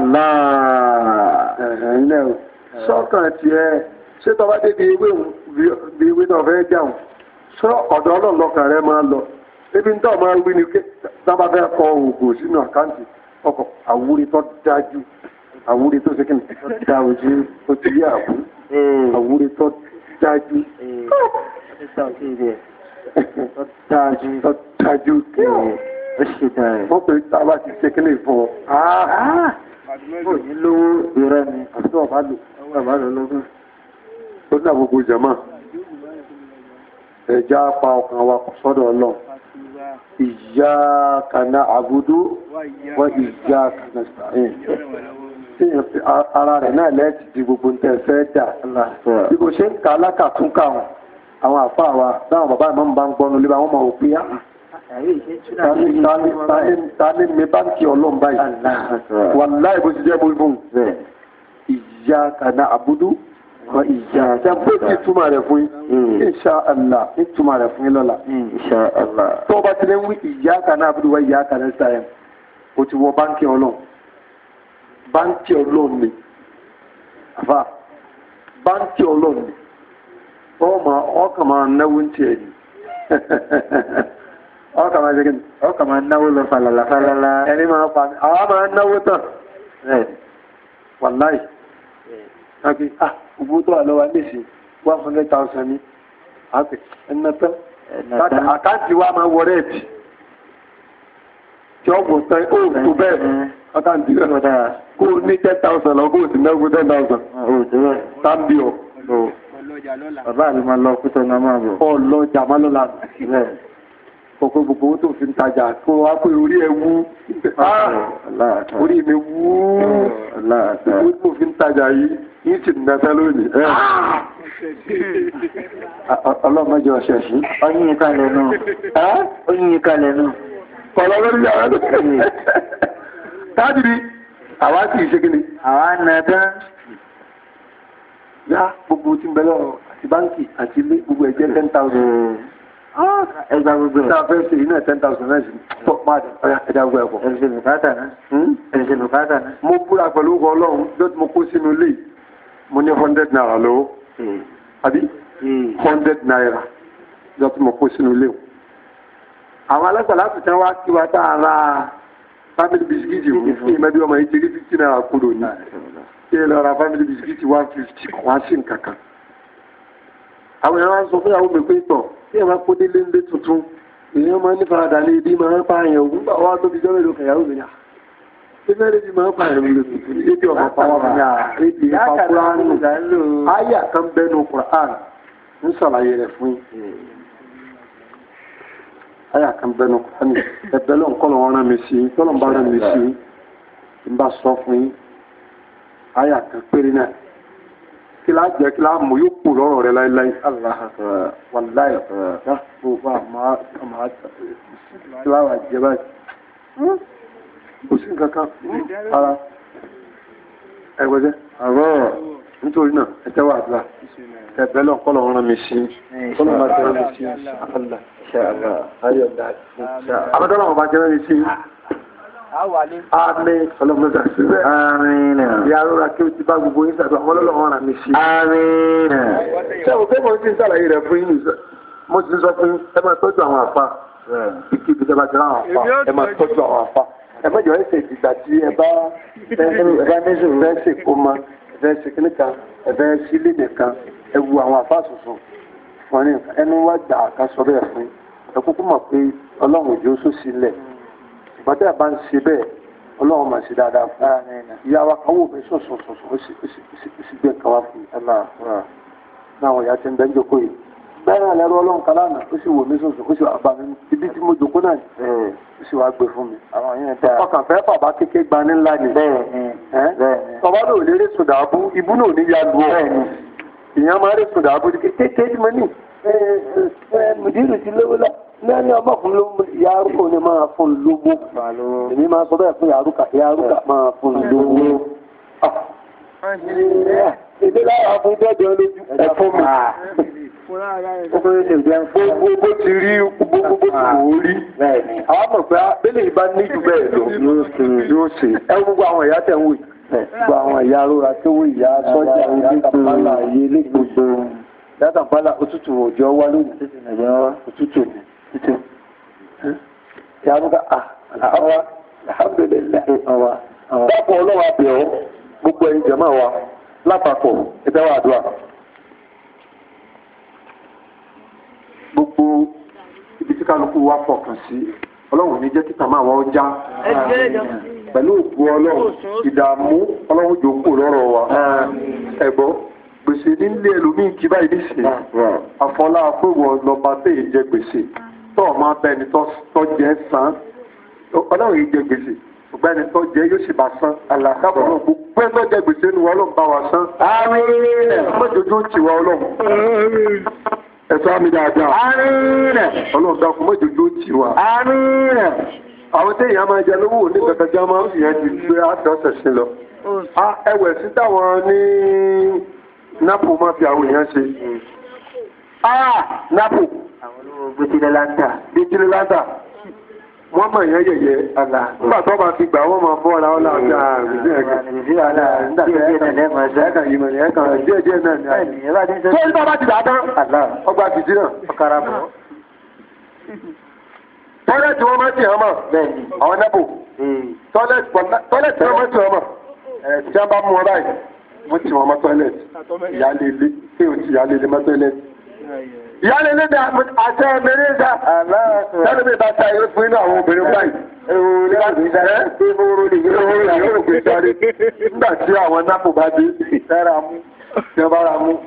ẹ̀hìn sọ́kàn tiẹ̀ ṣé tọ́ba dé bí ewé bí ewé náà fẹ́ jáun sọ ọ̀dọ̀ ọlọ́ọ̀lọ́kàn rẹ máa lọ ebi ń tọ́ máa wí ni pé tábà fẹ́ kọ oògùn sínú àkáǹtì ọkọ̀ àwúrí tó dájú àwúrí tó ṣe kí ní dá ojú tó ti yé àbú àwúrí tó dájú Tọ́jú kí wọ́n pè tábà ti ṣe kílè fún ọ. Ó ní lówó ìrẹ́ ni àti ọ̀bá lò, ọ̀bá lò lọ́gbọ́n. Ó ní àgbogbo jẹ̀mọ́. Ẹja pa ọkàn wa sọ́dọ̀ Ọlọ́run. Iyyaka na'budu wa iyyaka nasta'in. Tí ara rẹ̀ náà lẹ́ẹ̀tì di gbogbo ń tẹ́ fẹ́ dà. Bí kò ṣe ń ka alákàtúnkà wọn, àwọn àfáà wa dáwọn bàbá ìmọ̀ bá ń gbọ́nu lé bá wọ́n mọ̀ òpin á. Ta ní mi báńkì Ọlọ́run báyìí? Wallahi bó ti jẹ́ bó fún un. Iyyaka na'budu wa iyyaka nasta'in. Ṣé ìtumọ̀ rẹ̀ fún yín? Insha Allah, ìtumọ̀ rẹ̀ fún yín lọ́la. Insha Allah. Tó bá ti lè wí iyyaka na'budu wa iyyaka nasta'in, ó ti wọ báńkì Ọlọ́run. Báńkì Ọlọ́run ni. Àfà, báńkì Ọlọ́run ni. Ọmọ ọkà máa náwó ń tiẹ̀ ni. Ọkà máa jẹ́ ọkà máa náwó lọ fàlàlà fàlàlà. Ẹni máa fa ní. Àwọn máa náwó tán. Wàláì. Àbí, ah, gbogbo tó wà lọ́wọ́ níṣẹ́ one hundred thousand ní. Àbí, ẹnà tán. Àkáǹtì wa máa wọ rẹ́ẹ̀tì. Tí ọ̀gbọ̀n tán, ó tó bẹ́ẹ̀. Àkáǹtì rẹ̀ dára. Kó o ní ten thousand lọ, kó o sì náwó ten thousand. Tábí ọ̀. Bàbá mi máa lọ kútọ́ náà máa bọ̀. Ọlọ́jà máa lọ́la. Kọ̀kọ́ gbogbo owó tó fi ń tajà kó wá pé orí ẹ wú. Orí mi wú. Owó tó fi ń tajà yìí, yìí sì nàta lónìí. Ọlọ́mọdé ọ̀ṣẹ̀ sí. Ọyìn kalẹ̀ náà. Ọyìn kalẹ̀ náà. Kọ̀lọ́ lórí yàrá ló kẹ́yìn. Tábìrì, àwa kì í ṣe kí ni? Àwa nà tán. Yá gbogbo tí ń bẹ lọ́rọ̀ àti báńkì àti ilé gbogbo ẹ̀jẹ̀ ten thousand. Ẹgbà gbogbo ẹ̀. Táà fẹ́ ṣe iná ten thousand náà sí. Tọ́ máa dẹ̀ ọ̀yá ẹja gbogbo ẹ̀kọ́. Ẹ̀ṣẹ̀ bùkátà náà. Ẹ̀ṣẹ̀ bùkátà náà. Mo búra pẹ̀lú ọkọ̀ Ọlọ́run bí ó ti mo kó sínú ilé. Mo ní hundred naira lọ́wọ́. Àbí? Hundred naira bí ó ti mo kó sínú ilé. Àwọn alágbàlá láti tẹ́ wá kí wa tá a ra family biscuit fún ìmẹ́bí ọmọ yìí ti rí fifty naira kúrò ní. Ṣé lọ ra family biscuit one fifty wá sí nǹkan kan. Àwọn èèyàn wá sọ fún ìyàwó mi pé tọ̀ tí ẹ bá kó délé ńlé tuntun èèyàn máa ní faradà ní ibi máa ń pààyàn ògùn gbà wá tóbi jọ́ mélòó kẹ̀yàwó mi náà. Ṣé fẹ́rẹ́ bí máa ń pààyàn mi lòtù ní èdè ọ̀pọ̀ pàwọ́ fún yà èdè ìfà Kúránù. Áyà kan bẹ́nu Kùránù ń sàlàyé rẹ̀ fún yín. Áyà kan bẹ́nu Kùránù ẹ̀bẹ̀ lọ́n kọ́ lọ́wọ́ rán mi sí tọ́lọ̀ bá rán mi sí ń bá sọ fún yín. Áyà kan péré náà. Kí láà jẹ́ kí láà mú yóò kù lọ́rọ̀ rẹ̀ láíláí. Wàláì gbogbo àmà tí wá wà jẹ báyìí. Kò sí nǹkan kan ara ẹgbẹ́jẹ́. Àrọ́ nítorí náà ẹjẹ́ wà àdúrà. Ẹ̀bẹ̀ lọ kọ́lọ̀ rán mi sí. Kọ́lọ̀ bá jẹ́ rán mi sí. Àbẹ́dọ́lọ́ bá jẹ́ rán mi sí. Àmín ọlọ́mọdé síbẹ̀. Àmín. Ìyá rọra kí o ti bá gbogbo yín sàdọ̀ àwọn ọlọ́run ọ̀ràn mi sí. Àmín. Ṣé o fẹ́ mọ̀ sí ìsàlàyé rẹ̀ fún yín? Mo ti sọ fún ẹ máa tọ́jú àwọn àfa. Ìkí ibi tẹ́ bá ti rán àwọn àfa. Ẹ máa tọ́jú àwọn àfa. Ẹ mẹ́jọ ẹ ṣe ìgbà tí ẹ bá ẹ bá níṣòro ẹ ṣe kó ma ẹ fẹ́ ṣe kíní kan ẹ fẹ́ sílé nìkan ẹ wu àwọn àfa tuntun. Wọ́n ní ẹnu wá gbà ká sọ bẹ́ẹ̀ fún yín. Ẹ kúkú mọ̀ pé ọlọ́run òjò sọ sílẹ̀. Bàtà bá ń ṣe bẹ́ẹ̀ ọlọ́run máa ṣe dáadáa fún ìyá wa kan wò mí sọ̀sọ̀sọ̀sọ̀ ó sì gbé nǹkan wá fún mi náà àwọn ìyá ti ń bẹ́ ń jókòó yìí bẹ́ẹ̀ náà lẹ́rú ọlọ́run kan lánàá ó sì wò mí sọ̀sọ̀ ó sì wà bá mi ibi tí mo jókòó náà ó sì wá gbé fún mi. ọkàn fẹ́ bàbá kékeré gba ní ńlá ni ọba náà ò lè rí sùn dàbú ibú náà ò ní ya lu ọ ìyẹn máa rí sùn dàbú kékeré mọ́ ní mùdírù ti lówó lọ lẹ́ni ọmọ fún lówó yàrúkà ní máa fún lówó èmi máa sọ bẹ́ẹ̀ fún yàrúkà yàrúkà máa fún lówó ìdí lára fún ìjọ́jọ́ lójú ẹ̀fọ́ mi gbogbo ti rí gbogbo ti wò ó rí àwọn mọ̀ pé abẹ́lẹ̀ ìbá ní jù bẹ́ẹ̀ lọ yóò ṣe ẹ gbogbo àwọn ìyá tẹ̀ ń wò gbogbo àwọn ìyá rọra tó wò ìyá sọ́jà ìyá kàpálà iye lẹ́gbogbo ìyá kàpálà òtútù òjò wá lónìí òtútù ni títí yàrá àwa alhamdulilayi àwa dápọ̀ ọlọ́wà bẹ̀ ọ́ gbogbo ẹ̀yin jẹ̀mọ́ wa lápapọ̀ ẹ̀dá wa àdúrà. gbogbo ibi tí kálukú wá fọkàn sí ọlọ́run ní jẹ́ kí tàmá àwọn ọjà pẹ̀lú òkú ọlọ́run ìdààmú ọlọ́run jòkó lọ́rọ̀ wa ẹ̀gbọ́n gbèsè nílé ẹlòmíì kí báyìí nísìnyí àfọlá àpéwọ̀ lọ́ba tẹ̀ jẹ gbèsè tó ọmọ abẹ́ni tó jẹ́ san ọlọ́run yìí jẹ gbèsè ọgbẹ́ni tó jẹ́ yóò sì bá san àlàkàbọ̀ náà gbogbo ẹ̀ tó jẹ gbèsè ni wọ́n ló ń bá wa san mọ́jọ́jú ti wa ọlọ́run ẹ̀tọ́ àmì dáadáa ọlọ́run dákun mọ́jọ́jú ti wa àwọn tí èèyàn máa jẹ lówó ní kẹkẹjá máa ń fìyàn ti gbé àti ọ̀sẹ̀ sí lọ ẹwẹ̀ sí táwọn ní napo máa fi àwọn èèyàn ṣe napo gbẹ̀tìlẹ́láńtà wọ́n mọ̀ èèyàn yẹ̀yẹ́ nígbà tó bá fi gbà wọ́n máa bọ́ ara ọlá ọjà tọ́lẹ̀tì wọ́n máa ti hàn mọ́ àwọn nẹ́bù tọ́lẹ̀tì wọ́n máa ti hàn mọ́ tí wọ́n bá mú wọn báyìí wọ́n ti wọ́n mọ́ tọ́lẹ̀tì ìyálélé tí ó ti ìyálélé mọ́ tọ́lẹ̀tì ìyálélé ní àṣẹ mẹ́rin ìṣà tẹ́lẹ̀ bí bá ta ìwé fún inú àwọn obìnrin báyìí nígbà tí àwọn nẹ́bù bá dé tí wọ́n bá ra mú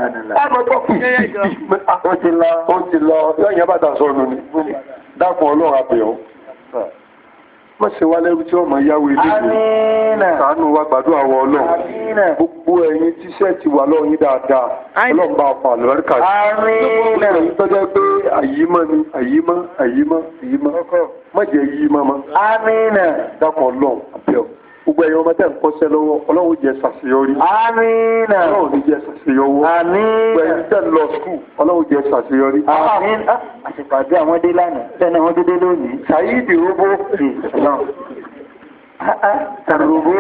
ó ti lọ yọ́nyẹ́ bàtà sọ́nù ni dákun ọlọ́run àbẹ̀ọ́ má ṣe wá lẹ́rú tí ọmọ yáwó ilé ìwé ṣàánú wa gbàdúrà àwọn ọlọ́run gbogbo ẹ̀yin tíṣẹ́ ti wà lọ́yìn dáadáa ọlọ́run bá ọ̀pọ̀ àlùbáríkà gbogbo ẹ̀yin tó jẹ́ pé àyímọ́ ni àyímọ́ àyímọ́ àyímọ́ má jẹ́ yímọ́ mọ́ dákun ọlọ́run àbẹ̀ọ́ gbogbo ẹ̀yin ọmọ tẹ́ ń kọ́ṣẹ́ lọ́wọ́ ọlọ́run jẹ́ ṣàṣeyọrí àmín ọlọ́run ní jẹ́ ṣàṣeyọrí àmín gbogbo ẹ̀yin tẹ́ ń lọ skul ọlọ́run jẹ́ ṣàṣeyọrí àmín àṣìpàdé àwọn dé lánàá tẹ́ni wọ́n dédé lónìí ṣàyídì róbó tàrúbó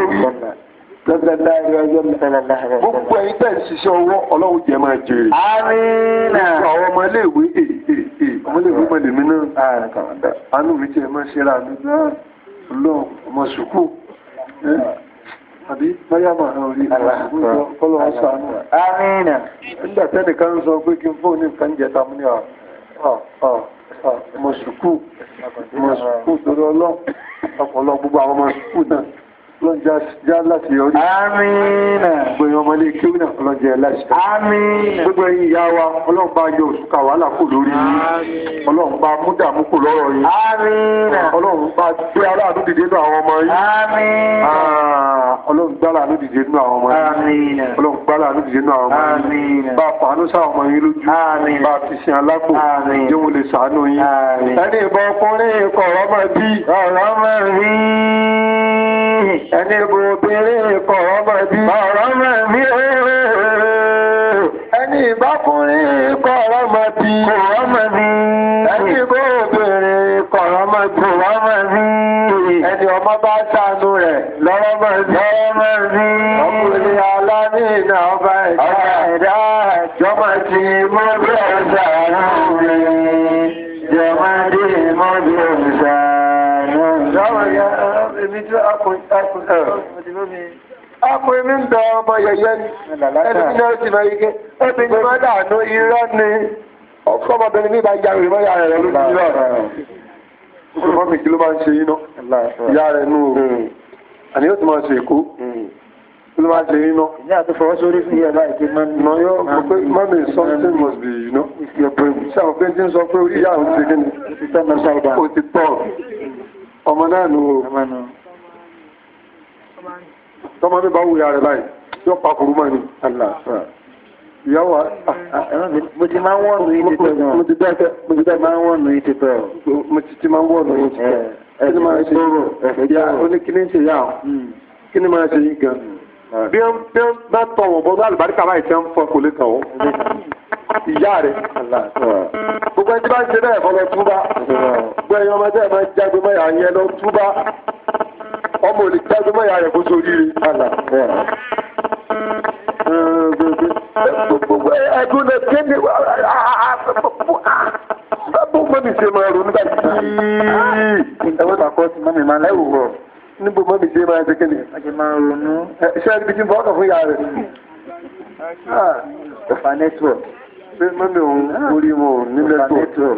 gbogbo ẹ̀yin tẹ́ ń ṣiṣẹ́ ọwọ́ ọlọ́run jẹ́ máa jèrè àmín àwọn ọmọ iléèwé ọmọ iléèwé mọ̀lẹ́mí náà àánú mi tiẹ̀ máa ṣe ra mi ọlọ́run ọmọ sùkúù àbí mọ́yàmà orí ọlọ́ ọ̀sánú àmìnà nígbà tẹ́nìkan ń sọ pé kí n fóò ní nǹkan jẹta mú ní mọ̀sùkú mọ̀sùkú torí ọlọ́ ọ̀pọ̀lọ gbogbo àwọn mọ̀sùkú náà lọ́n já láti yọrí àmìnà gbogbo èèyàn ọmọlé kí ó náà lọ́n jẹ láti àmìnà gbogbo ẹ̀yin ìyá wa ọlọ́run bá yọ òṣùkà wàhálà kò lórí yìí ọlọ́run bá múdàmú kò lọ́rọ̀ yìí àmìnà ọlọ́run bá gbé aláàánú dìde nínú àwọn ọmọ yìí àmìnà ọlọ́run gbá aláàánú dìde nínú àwọn ọmọ yìí àmìnà ọlọ́run gbá aláàánú dìde nínú àwọn ọmọ yìí bá fàánú sáwọn ọmọ yìí lójú àmìnà bá fi sin alágbò jẹ́ wọn lè ṣàánú yìí ẹni ìbọn ọkùnrin kọ̀ọ̀rọ̀ máa bí ọ̀rọ̀ máa rí ẹni ìbò obìnrin kọ̀ọ̀rọ̀ máa bí ọ̀rọ̀ máa bí ẹni ìbákùnrin kọ̀ọ̀rọ̀ máa bí kọ̀ọ̀rọ̀ máa bí ẹni ìbò obìnrin kọ̀ọ̀rọ̀ máa bí kọ̀ọ̀rọ̀ máa bí ẹni ọmọ bá ṣàánú rẹ̀ lọ́rọ̀ máa bí lọ́rọ̀ máa bí ọkùnrin alámìnà ọba ẹ̀dá jọmọ ti mọ́ bí ọ̀sà rẹ̀ jọmọ dé mọ́ bí ọ̀sà Akùnrin mi ń bẹ ọmọ yẹ̀yẹ́ ni, ẹni náà ti máa yíké, ẹbí ni máa dànù irọ́ ni, ọmọbìnrin mi bá jáwé mọ́ ìyá rẹ̀ lórí ìrọ̀ rẹ̀. Ṣùgbọ́n mọ́mí kí ló máa ń ṣe iná, ìyá rẹ̀ nú oòrùn, àní yóò ti máa ṣe èkó, kí ló máa ṣe iná. Ìyá àti fọwọ́ sórí fún ìyá láì pé mọ́mí something must be, you know, your brain. Ṣé àwọn pé tí ń sọ pé orí ìyá òun ti kí ni? Ó ti tọ́ ọmọ náà nù ó tọ́mọ mi bá wùyà rẹ̀ báyìí yóò pàkùrù mọ́ ní ìyàwó mo ti máa ń wọ́n nù ìdí pẹ̀lú mo ti bẹ́ẹ̀ mo ti bẹ́ẹ̀ máa ń wọ́n nù ìdí pẹ̀lú mo ti ti máa ń wọ́n nù ìdí pẹ̀lú ẹni máa ń ṣe ìyá oníkíní ṣe yá kí ni máa ṣe yí gan bí wọ́n bá tọ̀ wọ̀ bọ́ àlùbáríkà báyìí tí wọ́n fọ́ kò lè kàn wọ́n ìyá rẹ̀ gbogbo ẹni tí bá ń ṣe bẹ́ẹ̀ fọlọ túbá gbogbo ẹ̀yàn ọmọdé ẹ̀ máa jágbe mọ́yà yẹn lọ túbá ọmọ òní jágbe mọ́yà rẹ̀ kó sórí gbogbo ẹdún lẹ kéde bó mọ́mí ṣe máa ronú bá tí ẹwọ́n tàkọ́ sí mọ́mí máa lẹ́wọ̀ rọ̀ níbo mọ́mí ṣe máa ṣe kéde ṣe ibi tí ń fọ́ọ̀kọ̀ fún ìyá rẹ̀ ọ̀fà network pé mọ́mí òun orí wọn ní lẹ́tọ̀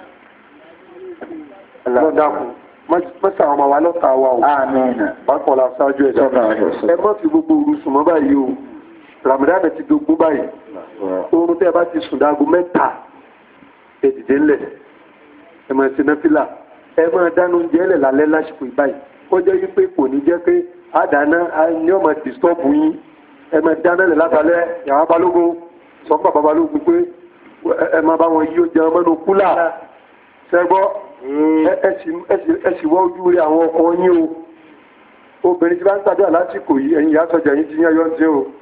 lọ́dàkùn mọ́sà ọmọ wa lọ́ta wa o pápọ̀lá ṣáájú ẹ̀dá ẹ mọ́ fi gbogbo òru sùn mọ́ báyìí o Ramadan ti dogun báyìí oorun tẹ́ ẹ bá ti sùn dáago mẹ́ta èdìdé ńlẹ̀ ẹ máa ṣe náfìlà ẹ máa dáná oúnjẹ ẹlẹ̀ lálẹ́ lásìkò ìbáyìí ó jẹ́ wípé kò ní jẹ́ pé àdáná ni ó máa dìstọ́ọ̀bù yín ẹ máa dáná lẹ̀ látàlẹ́ yàrá balógun sọ fún bàbá balógun pé ẹ máa bá wọn yí ó jẹun mọ́nú kúlà ṣẹ́gbọ́ ẹ sì wọ́ ojú rí àwọn ọkọ yín o obìnrin tí bá ń ṣàdúrà lásìkò yìí ẹ̀yin ìyá sọjà yín ti yán yọ́ ń ṣe o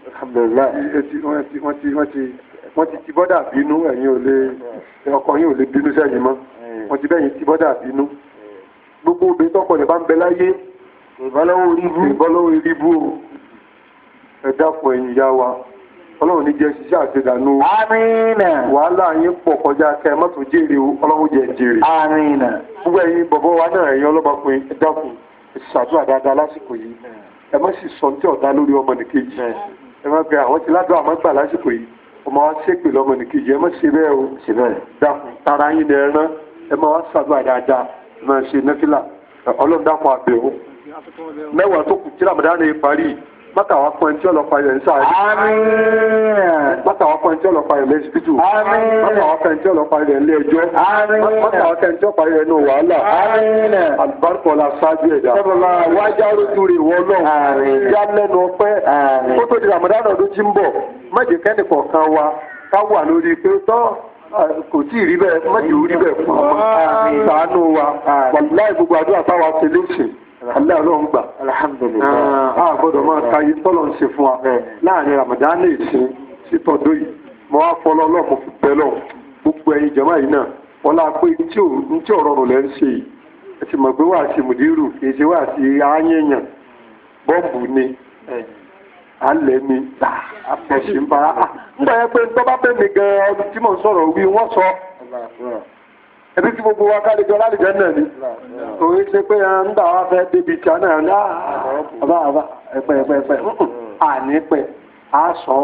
wọ́n ti ti bọ́dà bínú ẹ̀yin ò lè ọkọ yín ò lè bínú sẹ́yìn mọ́ wọ́n ti bẹ́yìn ti bọ́dà bínú gbogbo obìnrin tọ́kọ rẹ̀ bá ń bẹ láyé ìbọ́lọ́wọ́ ìrìbú ẹ dákun ẹ̀yin ìyá wa ọlọ́run ní jẹ́ ṣiṣẹ́ àṣedànù wàhálà yín pọ̀ kọjá kẹ mọ́tò jèrè ọlọ́run jẹ́ jèrè gbogbo ẹ̀yin bọ̀bọ̀ wa náà ẹ̀yin ọlọ́mọkùnrin ẹ dákun ṣàdúrà dáadáa lásìkò yìí ẹ má sì sọ tí ọ̀dá lórí ọmọ nìkejì ẹ má bẹ àwọn tí ládùn àmọ́ gbà lásìkò yìí ọmọ wa ṣépè lọ́mọ nìkejì ẹ má ṣe bẹ́ẹ̀ o dákun tara yín lẹ rán ẹ má wá ṣàdúrà dáadáa ẹ má ṣe nẹ́fìlà ọlọ́run dákun àbẹ̀wò mẹ́wàá tó kù tí Ramadan ní parí mọ́tà wá pọ́n tí ọlọ́pàá yẹn ń sáré. mọ́tà wá pọ́n tí ọlọ́pàá yẹn lẹ́sibítù. mọ́tà wá pọ́n tí ọlọ́pàá yẹn lé ẹjọ́. mọ́tà wá pọ́n tí ọlọ́pàá yẹn ní wàhálà. àlùbáríkọ̀lá ṣáájú ẹ̀dá. wájà lójú rẹ̀ wọ́ lọ. yá lẹ́nu ọpẹ́. kó tó di Ramadan ọdún tí ń bọ̀ má jẹ́ kẹ́ni kọ̀ọ̀kan wa ká wà lórí pé tọ́ kò tí ì rí bẹ́ẹ̀ má jẹ́ orí bẹ́ẹ̀ fún ọmọ. ṣàánú wa wàlúùláì gbogbo àdúrà táwa ṣe léṣe. Alẹ́ ọlọ́run gbà. Alhamdulillah. A gbọ́dọ̀ máa ka yí tọ́lọ̀ ń ṣe fún wa. Láàrin Ramadan lè ṣe sí tọ́dún yìí. Mo wá fọlọ́ ọlọ́mọ fún bẹ́lọ̀. Gbogbo ẹ̀yin jàmáà yìí náà. Wọ́n lá pé tí ò rọrùn lẹ́ ń ṣe yìí. Ẹ ti mọ̀ pé wà sí mùdírù. Èsì wà sí ayéèyàn. Bọ́ǹbù ni. Alẹ́ mi. Ẹ̀sìn bá. Nígbà yẹn pé tọ́ bá pẹ́ mi gan-an ọdún tí mò ń sọ̀rọ̀ wí wọ́n sọ. Ẹbí tí gbogbo wa kálẹ̀ jọ lálẹ́jẹ́ náà ni. Òwe ṣe pé a ń dà wá fẹ́ débi tí a náà ní àbá àbá ẹ̀pẹ̀ ẹ̀pẹ̀ ẹ̀pẹ̀ àní pẹ̀ á sọ.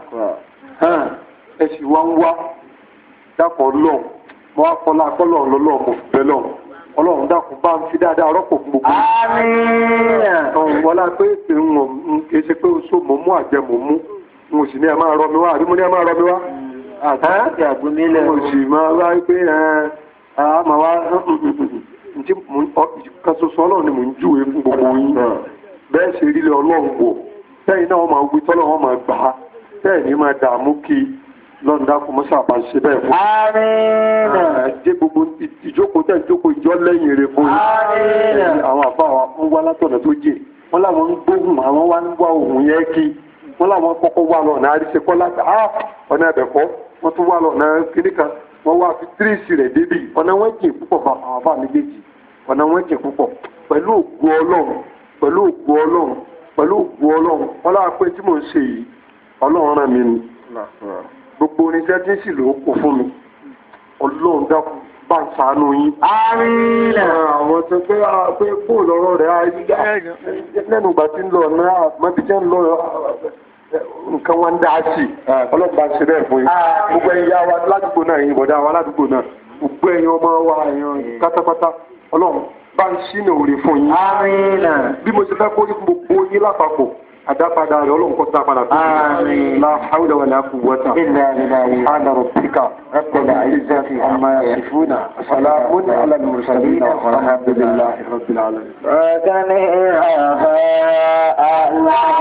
Ẹ sì wá ń wá dápọ̀ lọ. Mo wá fọlá akọ́lọ̀ lọ́lọ́ mo fẹ́ lọ. Ọlọ́run dákun bá ń fi dáadáa rọ́pò fún gbogbo. Àmín. Wọlá pé èsì ń wọ̀n kì í ṣe pé oṣù mo mú àjẹ mo mú. Mo sì ní ẹ máa rọ mi wá àbí mo ní ẹ máa rọ mi wá. Àti àgbónílẹ̀. Mo sì máa wá pé àmà wá ǹtí kan ṣoṣo ọlọ́run ni mò ń júwe fún gbogbo yín bẹ́ẹ̀ ṣe rí lé ọlọ́run wò bẹ́ẹ̀ náà wọ́n máa wí tọ́lọ́ wọn máa gbà á bẹ́ẹ̀ ní máa dààmú kí lọ́ndà kò mọ́ sábà ṣe bẹ́ẹ̀ fún. àmín. jẹ́ gbogbo ìjókòó tẹ̀ ìjókòó ìjọ lẹ́yìn rẹ̀ fún yín. àwọn àfa wa ń wá látọ̀nà tó jẹ́ wọ́n láwọn ń gbóhùn àwọn wá ń wá ohun yẹn kí wọ́n láwọn kọ́kọ́ wá lọ́nà àríṣekọ́ láti ọ̀nà ẹ̀bẹ̀kọ́ wọ́n tún wá lọ́nà kíníkan wọ́n wá fi tírísì rẹ̀ débì ọ̀nà wọn jìn púpọ̀ bá àwọn àbá méjèèjì ọ̀nà wọn jìn púpọ̀ pẹ̀lú ògo ọlọ́run pẹ̀lú ògo ọlọ́run pẹ̀lú ògo ọlọ́run wọ́n lára pé tí mò ń ṣe yìí ọlọ́run rán mi ni gbogbo oníṣẹ́ tí ń sì lò ó kó fún mi ọlọ́run dákun bá ń ṣàánú yín. àmín. àwọn tó pé pé kó lọ́rọ̀ rẹ̀ ayé lẹ́nu ìgbà tí ń lọ ọ̀nà àmọ́bí jẹ́ ń lọ nǹkan wọn dá sí ọlọ́pàá ṣe bẹ́ẹ̀ fún yín gbogbo ẹ̀yin yá wa ládùúgbò náà ẹ̀yin bọ̀dá wa ládùúgbò náà gbogbo ẹ̀yin ọmọ wa ẹ̀yin pátápátá ọlọ́run bá ń ṣínà òrè fún yín. àmín. bí mo ṣe fẹ́ kó rí fún gbogbo yín lápapọ̀ àdápadà rẹ̀ ọlọ́run kọ́ dápadà tó yín. la hawla wala quwwata illa billahi ala rabbika rabbil izzati amma yasifuna salamun ala al mursalin walhamdulillahi rabbil alamin.